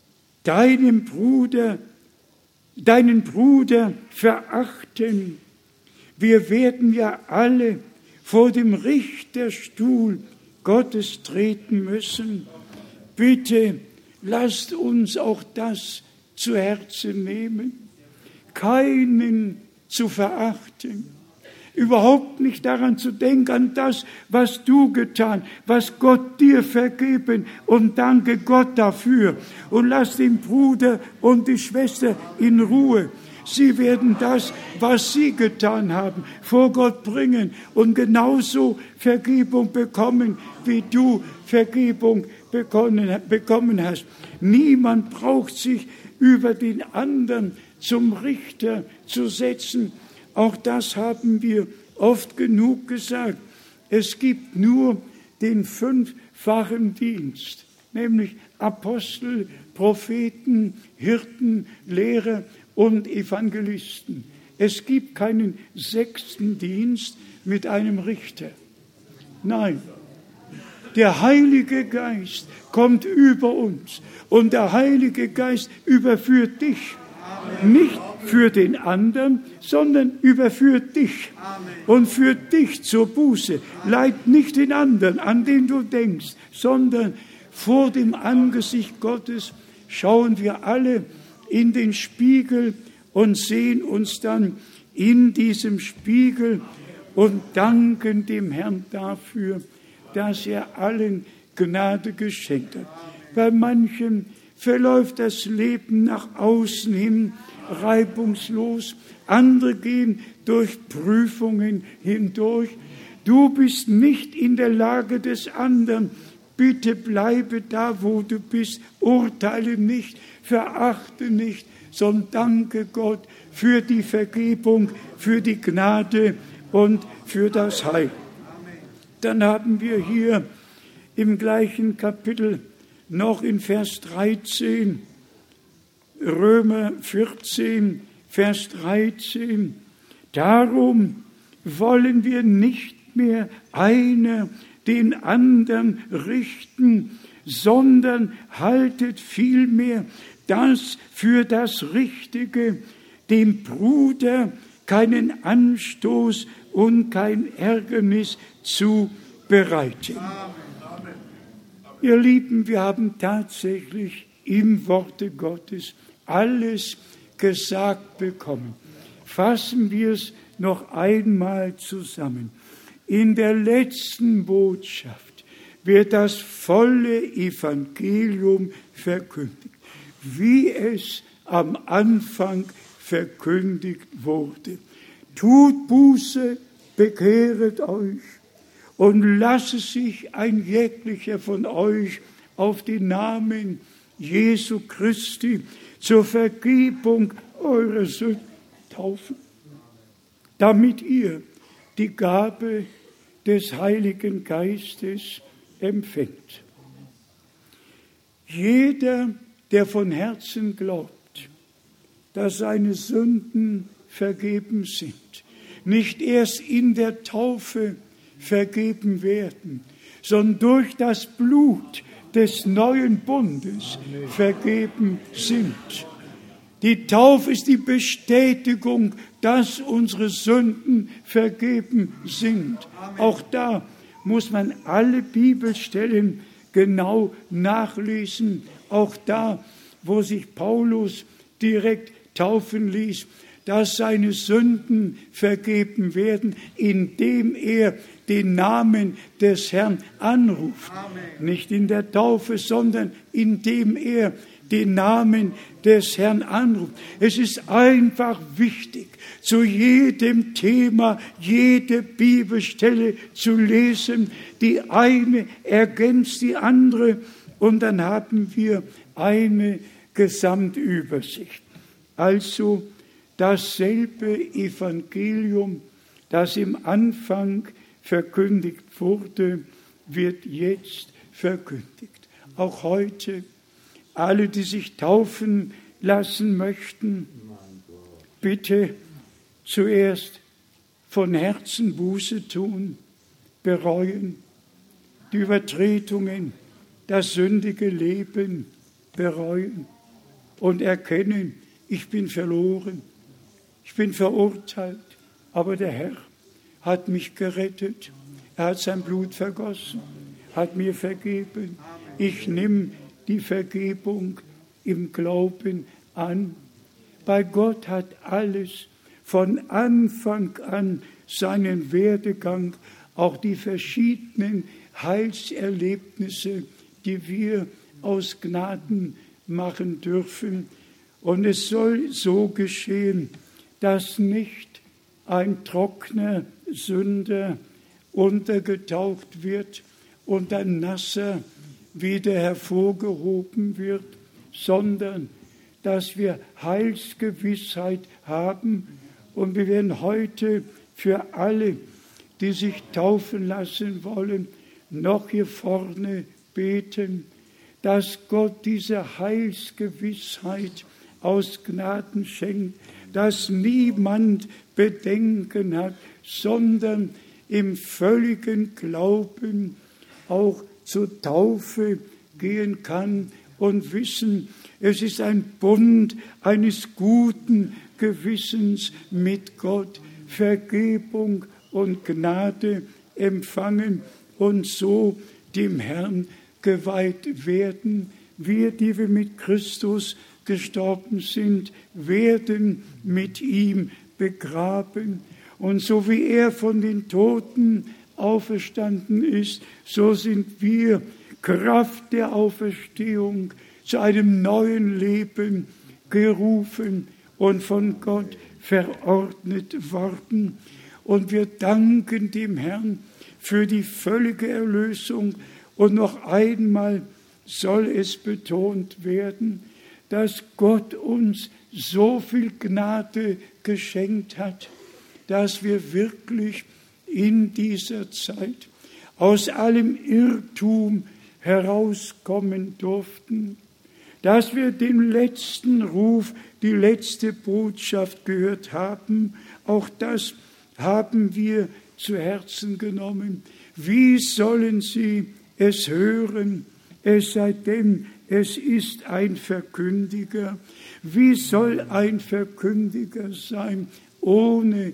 deinen Bruder, deinen Bruder verachten? Wir werden ja alle vor dem Richterstuhl Gottes treten müssen. Bitte lasst uns auch das zu Herzen nehmen, keinen zu verachten, überhaupt nicht daran zu denken, an das, was du getan, was Gott dir vergeben, und danke Gott dafür. Und lass den Bruder und die Schwester in Ruhe. Sie werden das, was sie getan haben, vor Gott bringen und genauso Vergebung bekommen, wie du Vergebung bekommen hast. Niemand braucht sich über den anderen zum Richter zu setzen. Auch das haben wir oft genug gesagt. Es gibt nur den fünffachen Dienst, nämlich Apostel, Propheten, Hirten, Lehrer und Evangelisten. Es gibt keinen sechsten Dienst mit einem Richter. Nein, der Heilige Geist kommt über uns und der Heilige Geist überführt dich. Nicht für den anderen, sondern überführt dich und führt dich zur Buße. Leid nicht den anderen, an den du denkst, sondern vor dem Angesicht Gottes schauen wir alle in den Spiegel und sehen uns dann in diesem Spiegel und danken dem Herrn dafür, dass er allen Gnade geschenkt hat. Bei manchen verläuft das Leben nach außen hin reibungslos, andere gehen durch Prüfungen hindurch. Du bist nicht in der Lage des anderen. Bitte bleibe da, wo du bist. Urteile nicht, verachte nicht, sondern danke Gott für die Vergebung, für die Gnade und für das Heil. Dann haben wir hier im gleichen Kapitel noch in Vers dreizehn, Römer vierzehn, Vers dreizehn, darum wollen wir nicht mehr einer den anderen richten, sondern haltet vielmehr das für das Richtige, dem Bruder keinen Anstoß und kein Ärgernis zu bereiten. Ihr Lieben, wir haben tatsächlich im Worte Gottes alles gesagt bekommen. Fassen wir es noch einmal zusammen. In der letzten Botschaft wird das volle Evangelium verkündigt, wie es am Anfang verkündigt wurde. Tut Buße, bekehret euch und lasse sich ein jeglicher von euch auf den Namen Jesu Christi zur Vergebung eurer Sünden taufen, damit ihr die Gabe des Heiligen Geistes empfängt. Jeder, der von Herzen glaubt, dass seine Sünden vergeben sind, nicht erst in der Taufe vergeben werden, sondern durch das Blut des neuen Bundes vergeben sind. Die Taufe ist die Bestätigung, dass unsere Sünden vergeben sind. Auch da muss man alle Bibelstellen genau nachlesen. Auch da, wo sich Paulus direkt taufen ließ, dass seine Sünden vergeben werden, indem er den Namen des Herrn anruft. Amen. Nicht in der Taufe, sondern indem er den Namen des Herrn anruft. Es ist einfach wichtig, zu jedem Thema, jede Bibelstelle zu lesen. Die eine ergänzt die andere und dann haben wir eine Gesamtübersicht. Also dasselbe Evangelium, das im Anfang verkündigt wurde, wird jetzt verkündigt. Auch heute, alle, die sich taufen lassen möchten, bitte zuerst von Herzen Buße tun, bereuen, die Übertretungen, das sündige Leben bereuen und erkennen, ich bin verloren, ich bin verurteilt, aber der Herr hat mich gerettet, er hat sein Blut vergossen, hat mir vergeben. Ich nehme die Vergebung im Glauben an. Bei Gott hat alles von Anfang an seinen Werdegang, auch die verschiedenen Heilserlebnisse, die wir aus Gnaden machen dürfen. Und es soll so geschehen, dass nicht ein trockener Sünder untergetaucht wird und ein nasser wieder hervorgehoben wird, sondern dass wir Heilsgewissheit haben. Und wir werden heute für alle, die sich taufen lassen wollen, noch hier vorne beten, dass Gott diese Heilsgewissheit aus Gnaden schenkt, dass niemand Bedenken hat, sondern im völligen Glauben auch zur Taufe gehen kann und wissen, es ist ein Bund eines guten Gewissens mit Gott, Vergebung und Gnade empfangen und so dem Herrn geweiht werden. Wir, die wir mit Christus gestorben sind, werden mit ihm begraben. Und so wie er von den Toten auferstanden ist, so sind wir Kraft der Auferstehung zu einem neuen Leben gerufen und von Gott verordnet worden. Und wir danken dem Herrn für die völlige Erlösung. Und noch einmal soll es betont werden, dass Gott uns so viel Gnade geschenkt hat, dass wir wirklich in dieser Zeit aus allem Irrtum herauskommen durften, dass wir den letzten Ruf, die letzte Botschaft gehört haben. Auch das haben wir zu Herzen genommen. Wie sollen sie es hören, es sei denn, es ist ein Verkündiger? Wie soll ein Verkündiger sein, ohne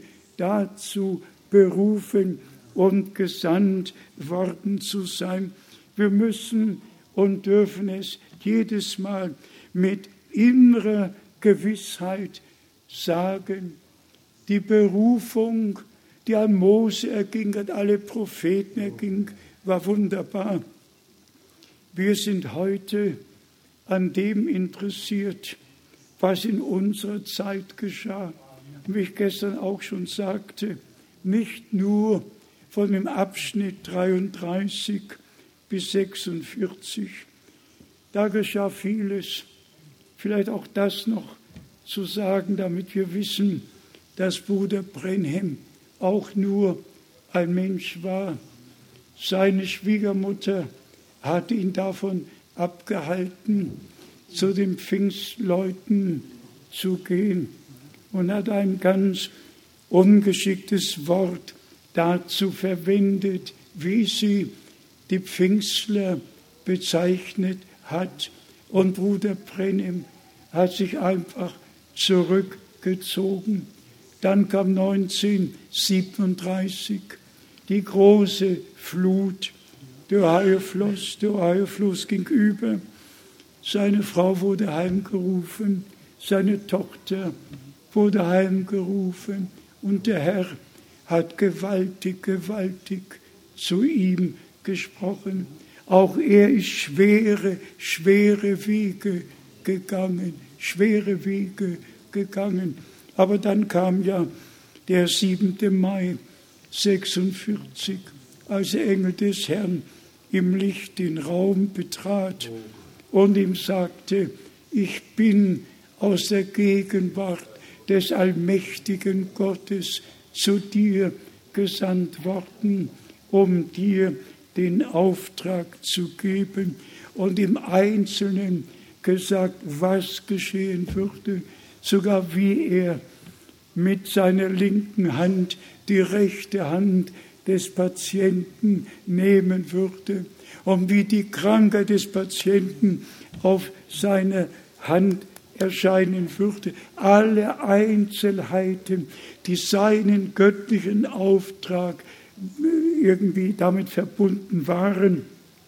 dazu berufen und gesandt worden zu sein? Wir müssen und dürfen es jedes Mal mit innerer Gewissheit sagen. Die Berufung, die an Mose erging, an alle Propheten erging, war wunderbar. Wir sind heute an dem interessiert, was in unserer Zeit geschah. Und wie ich gestern auch schon sagte, nicht nur von dem Abschnitt dreiunddreißig bis sechsundvierzig. Da geschah vieles. Vielleicht auch das noch zu sagen, damit wir wissen, dass Bruder Brenhem auch nur ein Mensch war. Seine Schwiegermutter hatte ihn davon abgehalten, zu den Pfingstleuten zu gehen und hat ein ganz ungeschicktes Wort dazu verwendet, wie sie die Pfingstler bezeichnet hat. Und Bruder Brenhem hat sich einfach zurückgezogen. Dann kam neunzehnhundertsiebenunddreißig die große Flut. Der Ohio-Fluss, der Ohio-Fluss ging über. Seine Frau wurde heimgerufen, seine Tochter wurde heimgerufen und der Herr hat gewaltig, gewaltig zu ihm gesprochen. Auch er ist schwere, schwere Wege gegangen, schwere Wege gegangen. Aber dann kam ja der siebente Mai sechsundvierzig, als der Engel des Herrn im Licht den Raum betrat und ihm sagte, ich bin aus der Gegenwart des allmächtigen Gottes zu dir gesandt worden, um dir den Auftrag zu geben und im Einzelnen gesagt, was geschehen würde, sogar wie er mit seiner linken Hand die rechte Hand des Patienten nehmen würde und wie die Krankheit des Patienten auf seiner Hand erscheinen würde. Alle Einzelheiten, die seinen göttlichen Auftrag irgendwie damit verbunden waren,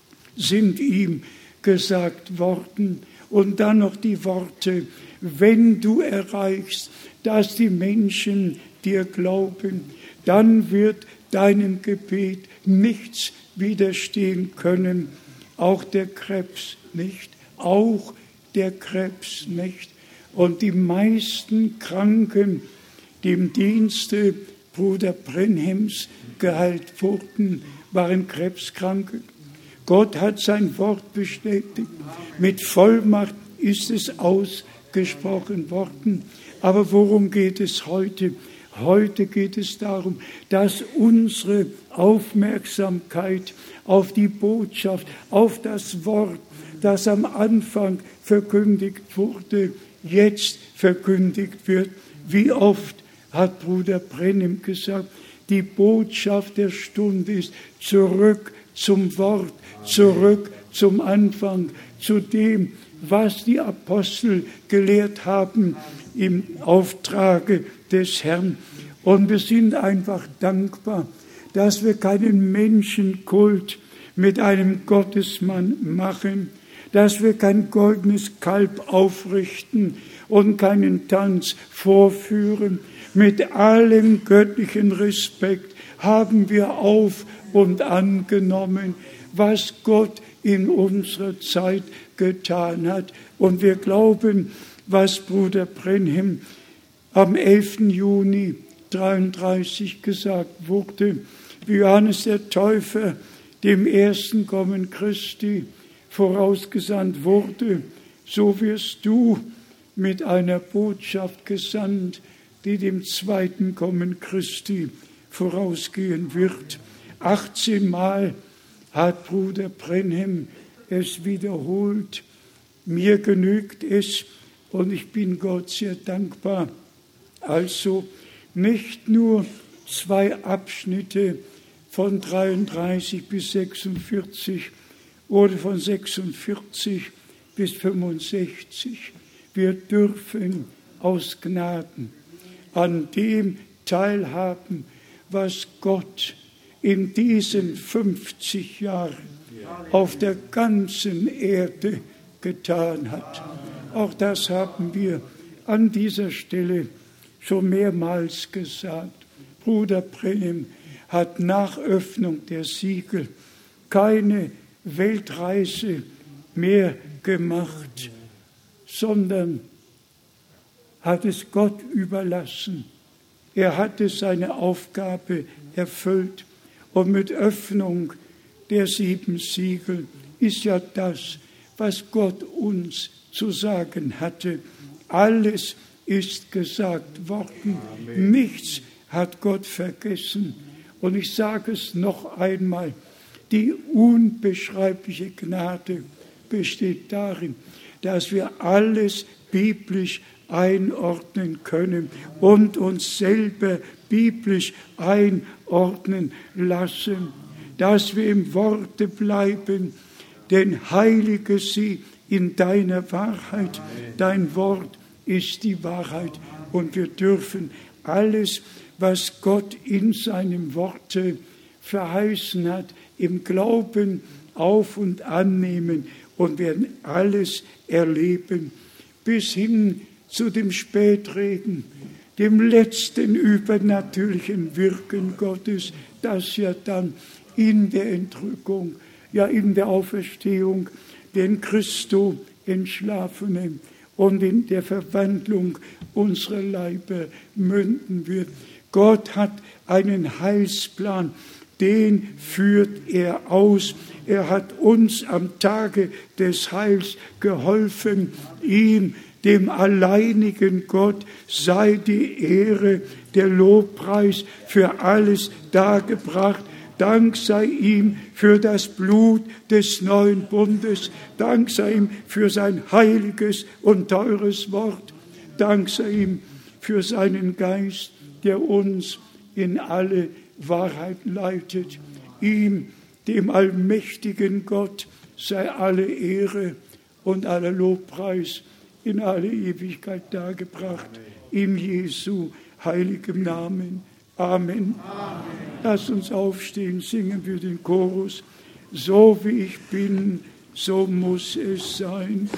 sind ihm gesagt worden. Und dann noch die Worte, wenn du erreichst, dass die Menschen dir glauben, dann wird deinem Gebet nichts widerstehen können, auch der Krebs nicht, auch der Krebs nicht. Und die meisten Kranken, die im Dienste Bruder Brenhems geheilt wurden, waren Krebskranke. Gott hat sein Wort bestätigt. Mit Vollmacht ist es ausgesprochen worden. Aber worum geht es heute? Heute geht es darum, dass unsere Aufmerksamkeit auf die Botschaft, auf das Wort, das am Anfang verkündigt wurde, jetzt verkündigt wird. Wie oft hat Bruder Brenhem gesagt, die Botschaft der Stunde ist zurück zum Wort, zurück zum Anfang, zu dem, was die Apostel gelehrt haben im Auftrage des Herrn. Und wir sind einfach dankbar, dass wir keinen Menschenkult mit einem Gottesmann machen, dass wir kein goldenes Kalb aufrichten und keinen Tanz vorführen. Mit allem göttlichen Respekt haben wir auf und angenommen, was Gott in unserer Zeit getan hat. Und wir glauben, was Bruder Brenhem am elften Juni dreiunddreißig gesagt wurde, wie Johannes der Täufer dem ersten Kommen Christi vorausgesandt wurde, so wirst du mit einer Botschaft gesandt, die dem zweiten Kommen Christi vorausgehen wird. achtzehnmal hat Bruder Brenhem es wiederholt. Mir genügt es und ich bin Gott sehr dankbar. Also nicht nur zwei Abschnitte von dreiunddreißig bis sechsundvierzig oder von sechsundvierzig bis fünfundsechzig. Wir dürfen aus Gnaden an dem teilhaben, was Gott in diesen fünfzig Jahren auf der ganzen Erde getan hat. Auch das haben wir an dieser Stelle schon mehrmals gesagt. Bruder Brenhem hat nach Öffnung der Siegel keine Weltreise mehr gemacht, sondern hat es Gott überlassen. Er hatte seine Aufgabe erfüllt. Und mit Öffnung der sieben Siegel ist ja das, was Gott uns zu sagen hatte. Alles ist gesagt worden. Amen. Nichts hat Gott vergessen. Und ich sage es noch einmal, die unbeschreibliche Gnade besteht darin, dass wir alles biblisch einordnen können und uns selber biblisch einordnen lassen, dass wir im Worte bleiben, denn heilige sie in deiner Wahrheit. Dein Wort ist die Wahrheit und wir dürfen alles, was Gott in seinem Worte verheißen hat, im Glauben auf und annehmen und werden alles erleben, bis hin zu dem Spätregen, dem letzten übernatürlichen Wirken Gottes, das ja dann in der Entrückung, ja in der Auferstehung, den Christo Entschlafenen und in der Verwandlung unserer Leiber münden wird. Gott hat einen Heilsplan, den führt er aus. Er hat uns am Tage des Heils geholfen, ihm, dem alleinigen Gott, sei die Ehre, der Lobpreis für alles dargebracht. Dank sei ihm für das Blut des neuen Bundes. Dank sei ihm für sein heiliges und teures Wort. Dank sei ihm für seinen Geist, der uns in alle Wahrheit leitet. Ihm, dem allmächtigen Gott, sei alle Ehre und aller Lobpreis in alle Ewigkeit dargebracht. Im Jesu heiligem Namen. Amen. Amen. Lass uns aufstehen, singen wir den Chorus. So wie ich bin, so muss es sein.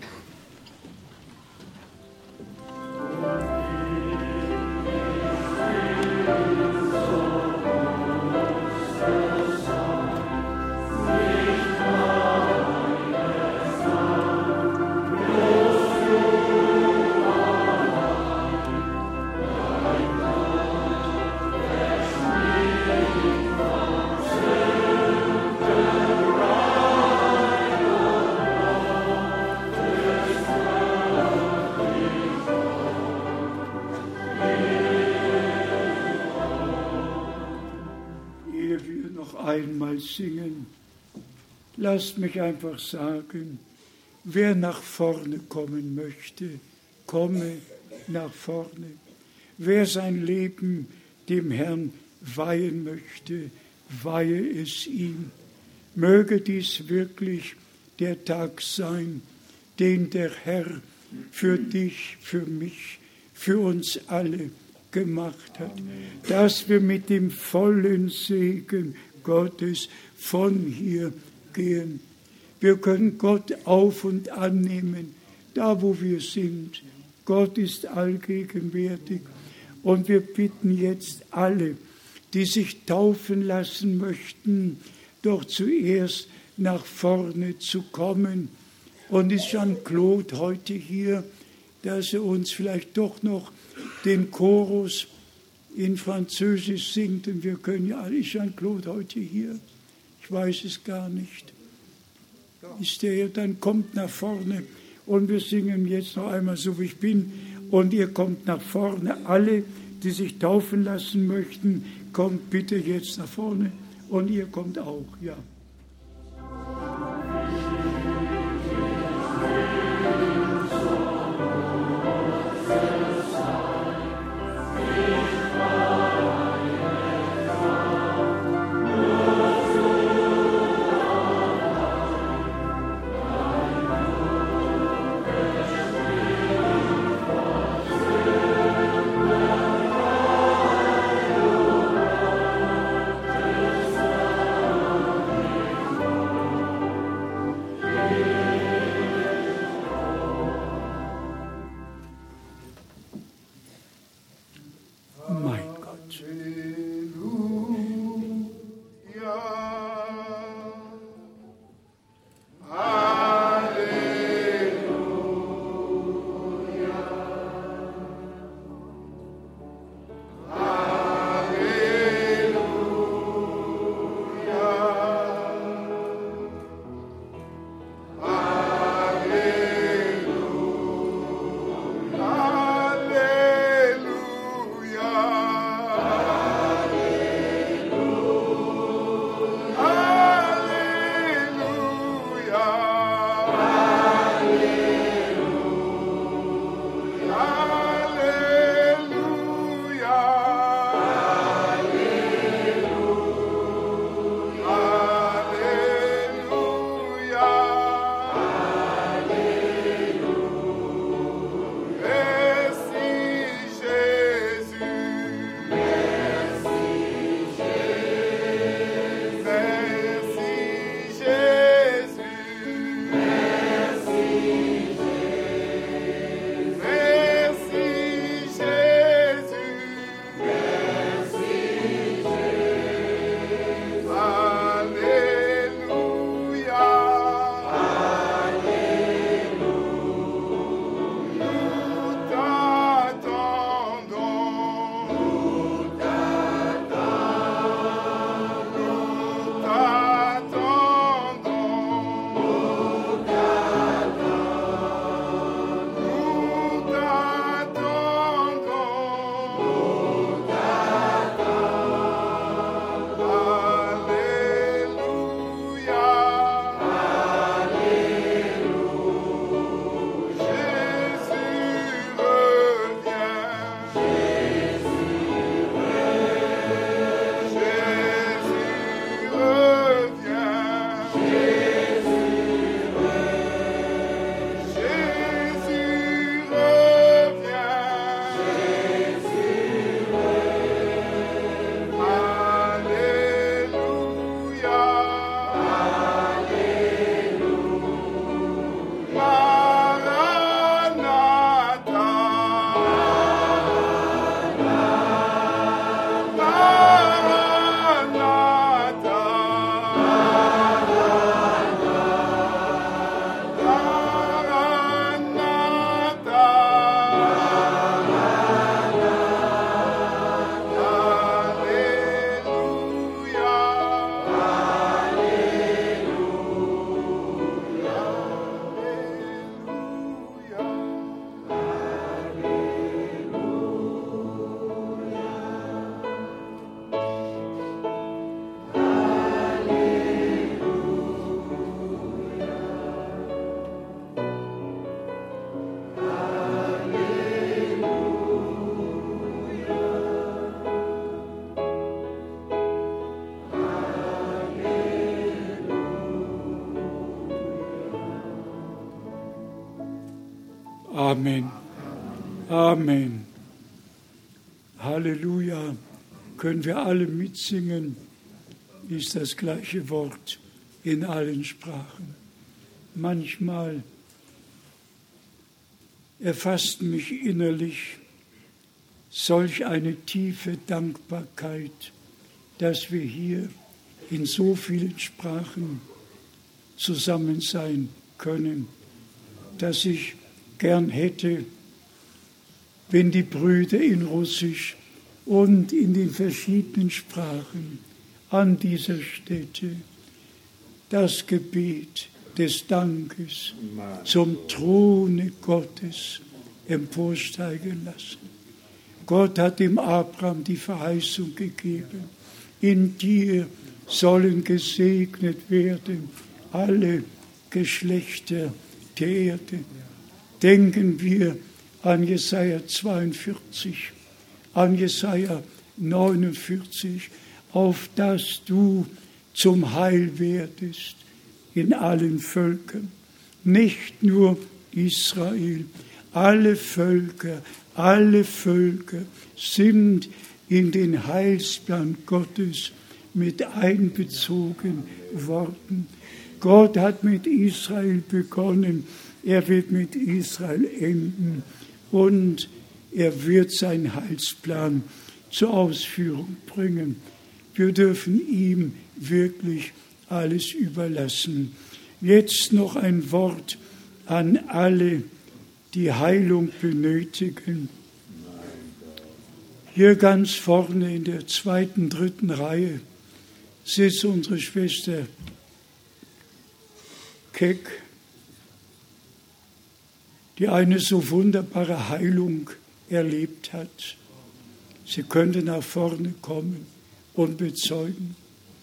Singen. Lasst mich einfach sagen, wer nach vorne kommen möchte, komme nach vorne. Wer sein Leben dem Herrn weihen möchte, weihe es ihm. Möge dies wirklich der Tag sein, den der Herr für dich, für mich, für uns alle gemacht hat, dass wir mit dem vollen Segen Gottes von hier gehen. Wir können Gott auf und annehmen, da wo wir sind. Gott ist allgegenwärtig. Und wir bitten jetzt alle, die sich taufen lassen möchten, doch zuerst nach vorne zu kommen. Und ist Jean-Claude heute hier, dass er uns vielleicht doch noch den Chorus in Französisch singt, und wir können ja, ist Jean-Claude heute hier? Ich weiß es gar nicht. Ist der, dann kommt nach vorne und wir singen jetzt noch einmal So wie ich bin und ihr kommt nach vorne. Alle, die sich taufen lassen möchten, kommt bitte jetzt nach vorne und ihr kommt auch, ja. Amen. Amen. Halleluja. Können wir alle mitsingen, ist das gleiche Wort in allen Sprachen. Manchmal erfasst mich innerlich solch eine tiefe Dankbarkeit, dass wir hier in so vielen Sprachen zusammen sein können, dass ich gern hätte, wenn die Brüder in Russisch und in den verschiedenen Sprachen an dieser Stätte das Gebet des Dankes zum Throne Gottes emporsteigen lassen. Gott hat dem Abraham die Verheißung gegeben, in dir sollen gesegnet werden alle Geschlechter der Erde. Denken wir an Jesaja zweiundvierzig, an Jesaja neunundvierzig, auf dass du zum Heil werdest in allen Völkern, nicht nur Israel. Alle Völker, alle Völker sind in den Heilsplan Gottes mit einbezogen worden. Gott hat mit Israel begonnen, er wird mit Israel enden und er wird seinen Heilsplan zur Ausführung bringen. Wir dürfen ihm wirklich alles überlassen. Jetzt noch ein Wort an alle, die Heilung benötigen. Hier ganz vorne in der zweiten, dritten Reihe sitzt unsere Schwester Keck, die eine so wunderbare Heilung erlebt hat. Sie könnte nach vorne kommen und bezeugen,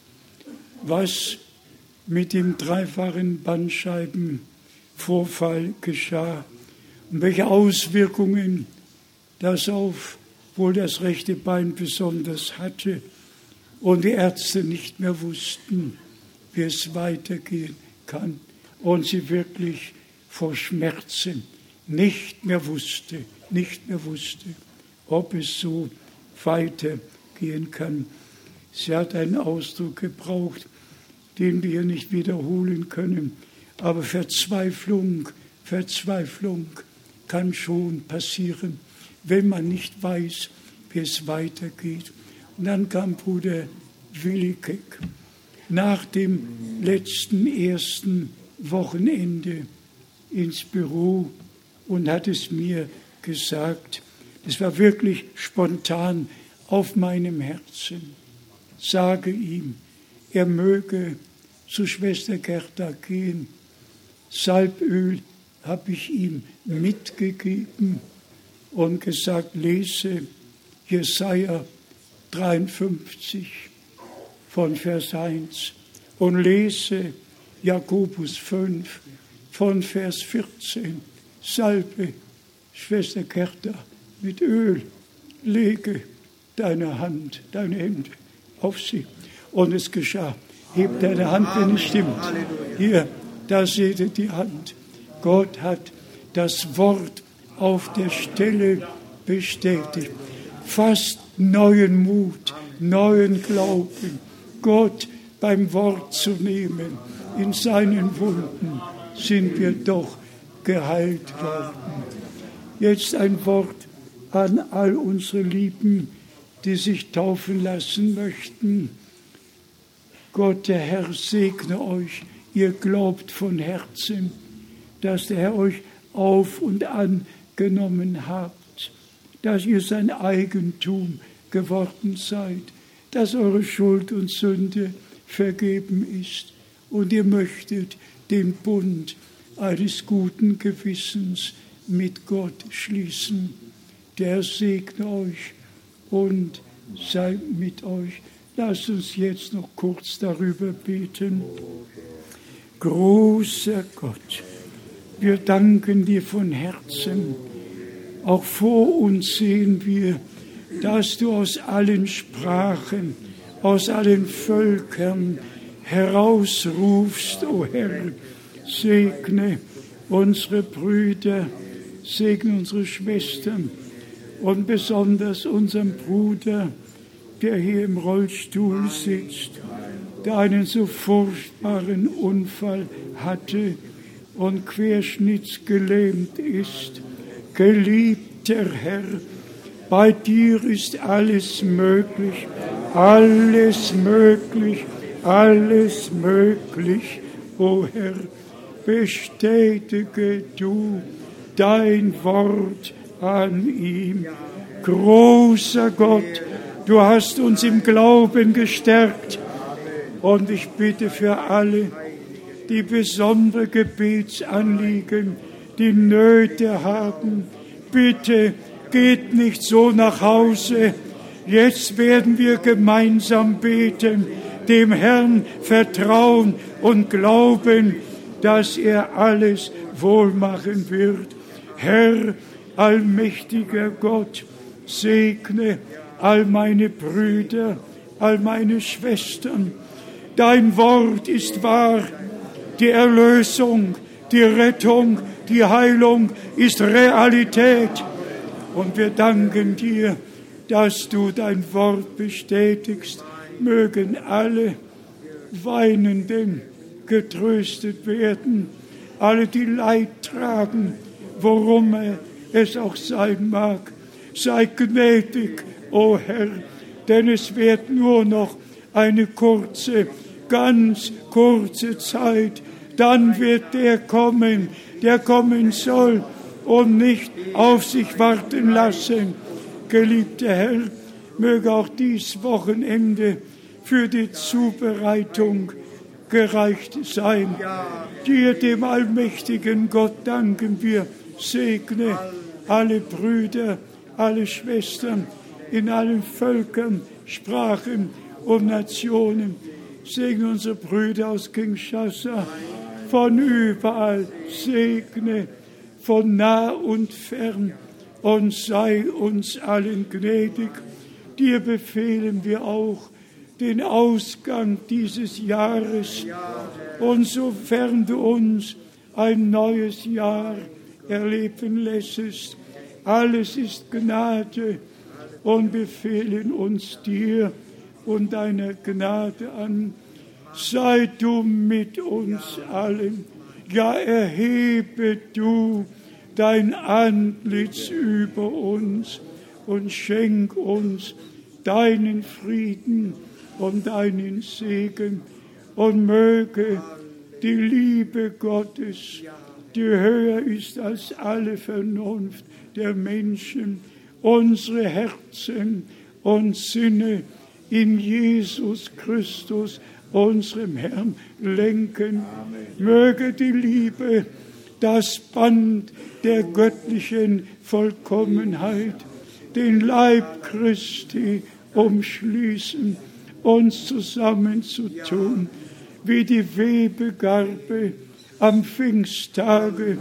was mit dem dreifachen Bandscheibenvorfall geschah und welche Auswirkungen das auf wohl das rechte Bein besonders hatte und die Ärzte nicht mehr wussten, wie es weitergehen kann und sie wirklich vor Schmerzen nicht mehr wusste, nicht mehr wusste, ob es so weitergehen kann. Sie hat einen Ausdruck gebraucht, den wir nicht wiederholen können, aber Verzweiflung, Verzweiflung kann schon passieren, wenn man nicht weiß, wie es weitergeht. Und dann kam Bruder Willi Keck nach dem letzten ersten Wochenende ins Büro und hat es mir gesagt. Es war wirklich spontan auf meinem Herzen. Sage ihm, er möge zu Schwester Gerda gehen. Salböl habe ich ihm mitgegeben und gesagt, lese Jesaja dreiundfünfzig von Vers eins und lese Jakobus fünf von Vers vierzehn. Salbe Schwester Gerda mit Öl, lege deine Hand, deine Hände auf sie. Und es geschah. Hebt deine Hand, wenn es stimmt. Hier, da seht ihr die Hand. Gott hat das Wort auf der Stelle bestätigt. Fasst neuen Mut, neuen Glauben, Gott beim Wort zu nehmen. In seinen Wunden sind wir doch geheilt worden. Jetzt ein Wort an all unsere Lieben, die sich taufen lassen möchten. Gott, der Herr, segne euch. Ihr glaubt von Herzen, dass der Herr euch auf und angenommen habt, dass ihr sein Eigentum geworden seid, dass eure Schuld und Sünde vergeben ist und ihr möchtet den Bund eines guten Gewissens mit Gott schließen. Der segne euch und sei mit euch. Lasst uns jetzt noch kurz darüber beten. Großer Gott, wir danken dir von Herzen. Auch vor uns sehen wir, dass du aus allen Sprachen, aus allen Völkern herausrufst, o Herr, segne unsere Brüder, Segne unsere Schwestern und besonders unseren Bruder, der hier im Rollstuhl sitzt, der einen so furchtbaren Unfall hatte und querschnittsgelähmt ist. Geliebter Herr, bei dir ist alles möglich, alles möglich, alles möglich, o Herr. Bestätige du dein Wort an ihm. Großer Gott, du hast uns im Glauben gestärkt. Und ich bitte für alle, die besondere Gebetsanliegen, die Nöte haben, bitte geht nicht so nach Hause. Jetzt werden wir gemeinsam beten, dem Herrn vertrauen und glauben, dass er alles wohl machen wird. Herr, allmächtiger Gott, segne all meine Brüder, all meine Schwestern. Dein Wort ist wahr. Die Erlösung, die Rettung, die Heilung ist Realität. Und wir danken dir, dass du dein Wort bestätigst. Mögen alle Weinenden getröstet werden, alle, die Leid tragen, worum es auch sein mag. Sei gnädig, o Herr, denn es wird nur noch eine kurze, ganz kurze Zeit. Dann wird der kommen, der kommen soll und nicht auf sich warten lassen. Geliebter Herr, möge auch dies Wochenende für die Zubereitung gereicht sein. Dir, dem allmächtigen Gott, danken wir. Segne alle Brüder, alle Schwestern in allen Völkern, Sprachen und Nationen. Segne unsere Brüder aus Kinshasa, von überall. Segne von nah und fern und sei uns allen gnädig. Dir befehlen wir auch den Ausgang dieses Jahres. Und sofern du uns ein neues Jahr erleben lässest, alles ist Gnade und befehlen uns dir und deiner Gnade an. Sei du mit uns allen, ja erhebe du dein Antlitz über uns und schenk uns deinen Frieden und deinen Segen und möge die Liebe Gottes, die höher ist als alle Vernunft der Menschen, unsere Herzen und Sinne in Jesus Christus, unserem Herrn, lenken. Amen. Möge die Liebe, das Band der göttlichen Vollkommenheit, den Leib Christi umschließen, uns zusammenzutun, wie die Webegarbe am Pfingsttage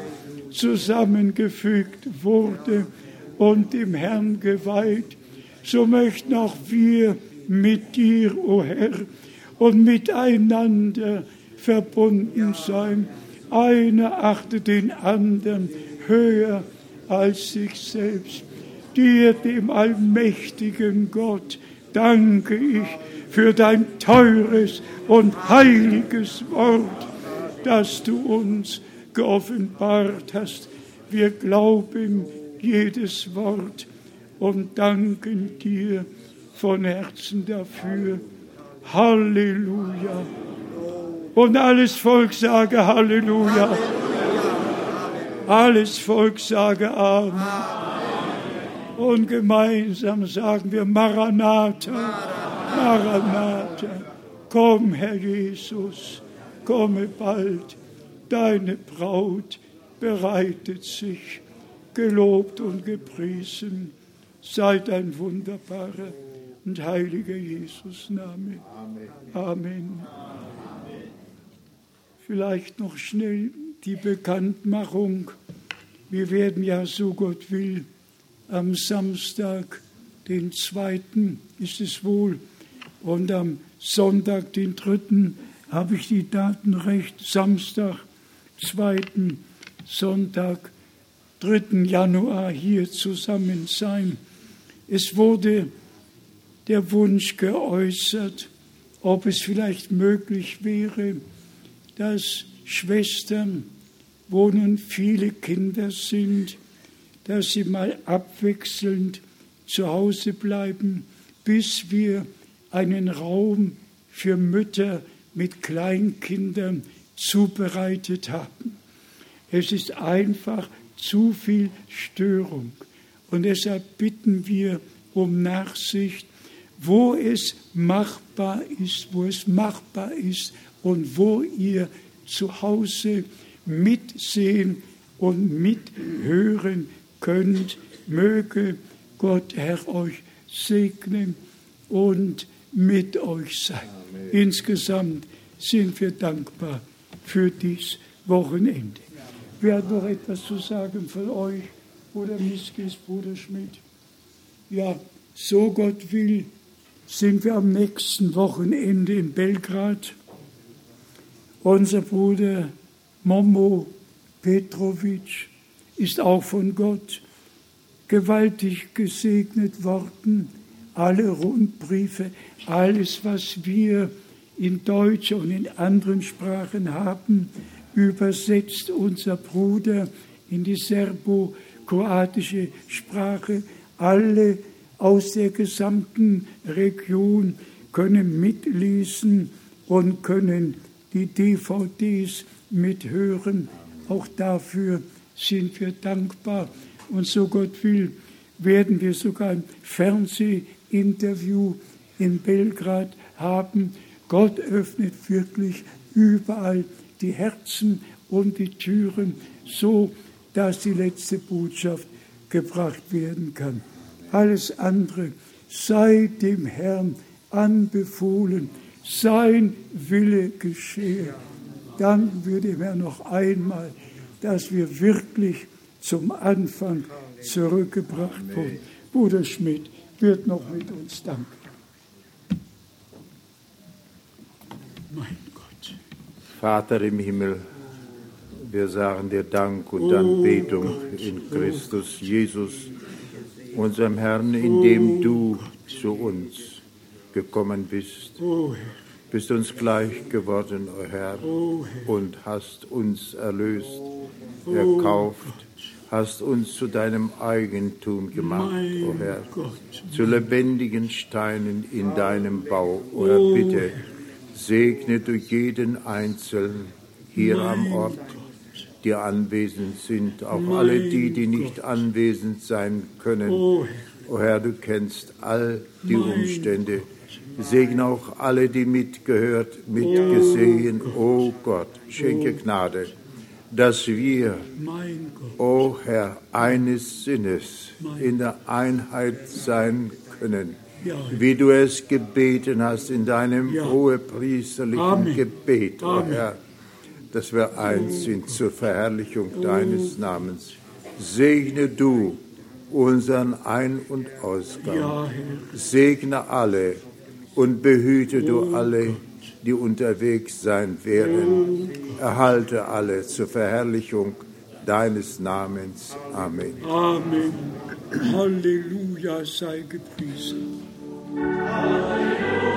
zusammengefügt wurde und dem Herrn geweiht. So möchten auch wir mit dir, o Herr, und miteinander verbunden sein. Einer achtet den anderen höher als sich selbst. Dir, dem allmächtigen Gott, danke ich für dein teures und heiliges Wort, das du uns geoffenbart hast. Wir glauben jedes Wort und danken dir von Herzen dafür. Halleluja. Und alles Volk sage Halleluja. Alles Volk sage Amen. Und gemeinsam sagen wir Maranatha, Maranatha. Komm, Herr Jesus, komme bald. Deine Braut bereitet sich. Gelobt und gepriesen sei dein wunderbarer und heiliger Jesus-Name. Amen. Amen. Vielleicht noch schnell die Bekanntmachung. Wir werden ja, so Gott will, am Samstag, den zweiten ist es wohl, und am Sonntag, den dritten, habe ich die Daten recht, Samstag, zweiten, Sonntag, dritten Januar hier zusammen sein. Es wurde der Wunsch geäußert, ob es vielleicht möglich wäre, dass Schwestern, wo nun viele Kinder sind, dass sie mal abwechselnd zu Hause bleiben, bis wir einen Raum für Mütter mit Kleinkindern zubereitet haben. Es ist einfach zu viel Störung. Und deshalb bitten wir um Nachsicht, wo es machbar ist, wo es machbar ist und wo ihr zu Hause mitsehen und mithören könnt. Möge Gott, Herr, euch segnen und mit euch sein. Amen. Insgesamt sind wir dankbar für dieses Wochenende. Wer hat noch etwas zu sagen von euch? Bruder Miskis, Bruder Schmidt? Ja, so Gott will, sind wir am nächsten Wochenende in Belgrad. Unser Bruder Momo Petrovic ist auch von Gott gewaltig gesegnet worden. Alle Rundbriefe, alles, was wir in Deutsch und in anderen Sprachen haben, übersetzt unser Bruder in die serbo-kroatische Sprache. Alle aus der gesamten Region können mitlesen und können die D V Ds mithören. Auch dafür sind wir dankbar. Und so Gott will, werden wir sogar ein Fernsehinterview in Belgrad haben. Gott öffnet wirklich überall die Herzen und die Türen, so dass die letzte Botschaft gebracht werden kann. Alles andere sei dem Herrn anbefohlen, sein Wille geschehe. Danken wir dem Herrn noch einmal, dass wir wirklich zum Anfang zurückgebracht wurden. Bruder Schmidt wird noch mit uns danken. Mein Gott. Vater im Himmel, wir sagen dir Dank und Anbetung in Christus Jesus, unserem Herrn, indem du zu uns gekommen bist. Bist uns gleich geworden, o Herr, und hast uns erlöst, erkauft, hast uns zu deinem Eigentum gemacht, o Herr, zu lebendigen Steinen in deinem Bau. O Herr, bitte, segne du jeden Einzelnen hier am Ort, die anwesend sind, auch alle die, die nicht anwesend sein können. O Herr, du kennst all die Umstände. Segne auch alle, die mitgehört, mitgesehen. O Gott, schenke Gnade, dass wir, o Herr, eines Sinnes in der Einheit sein können, wie du es gebeten hast in deinem hohepriesterlichen Gebet, o Herr, dass wir eins sind zur Verherrlichung deines Namens. Segne du unseren Ein- und Ausgang. Segne alle und behüte du alle, die unterwegs sein werden. Erhalte alle zur Verherrlichung deines Namens. Amen. Amen. Halleluja sei gepriesen. Halleluja.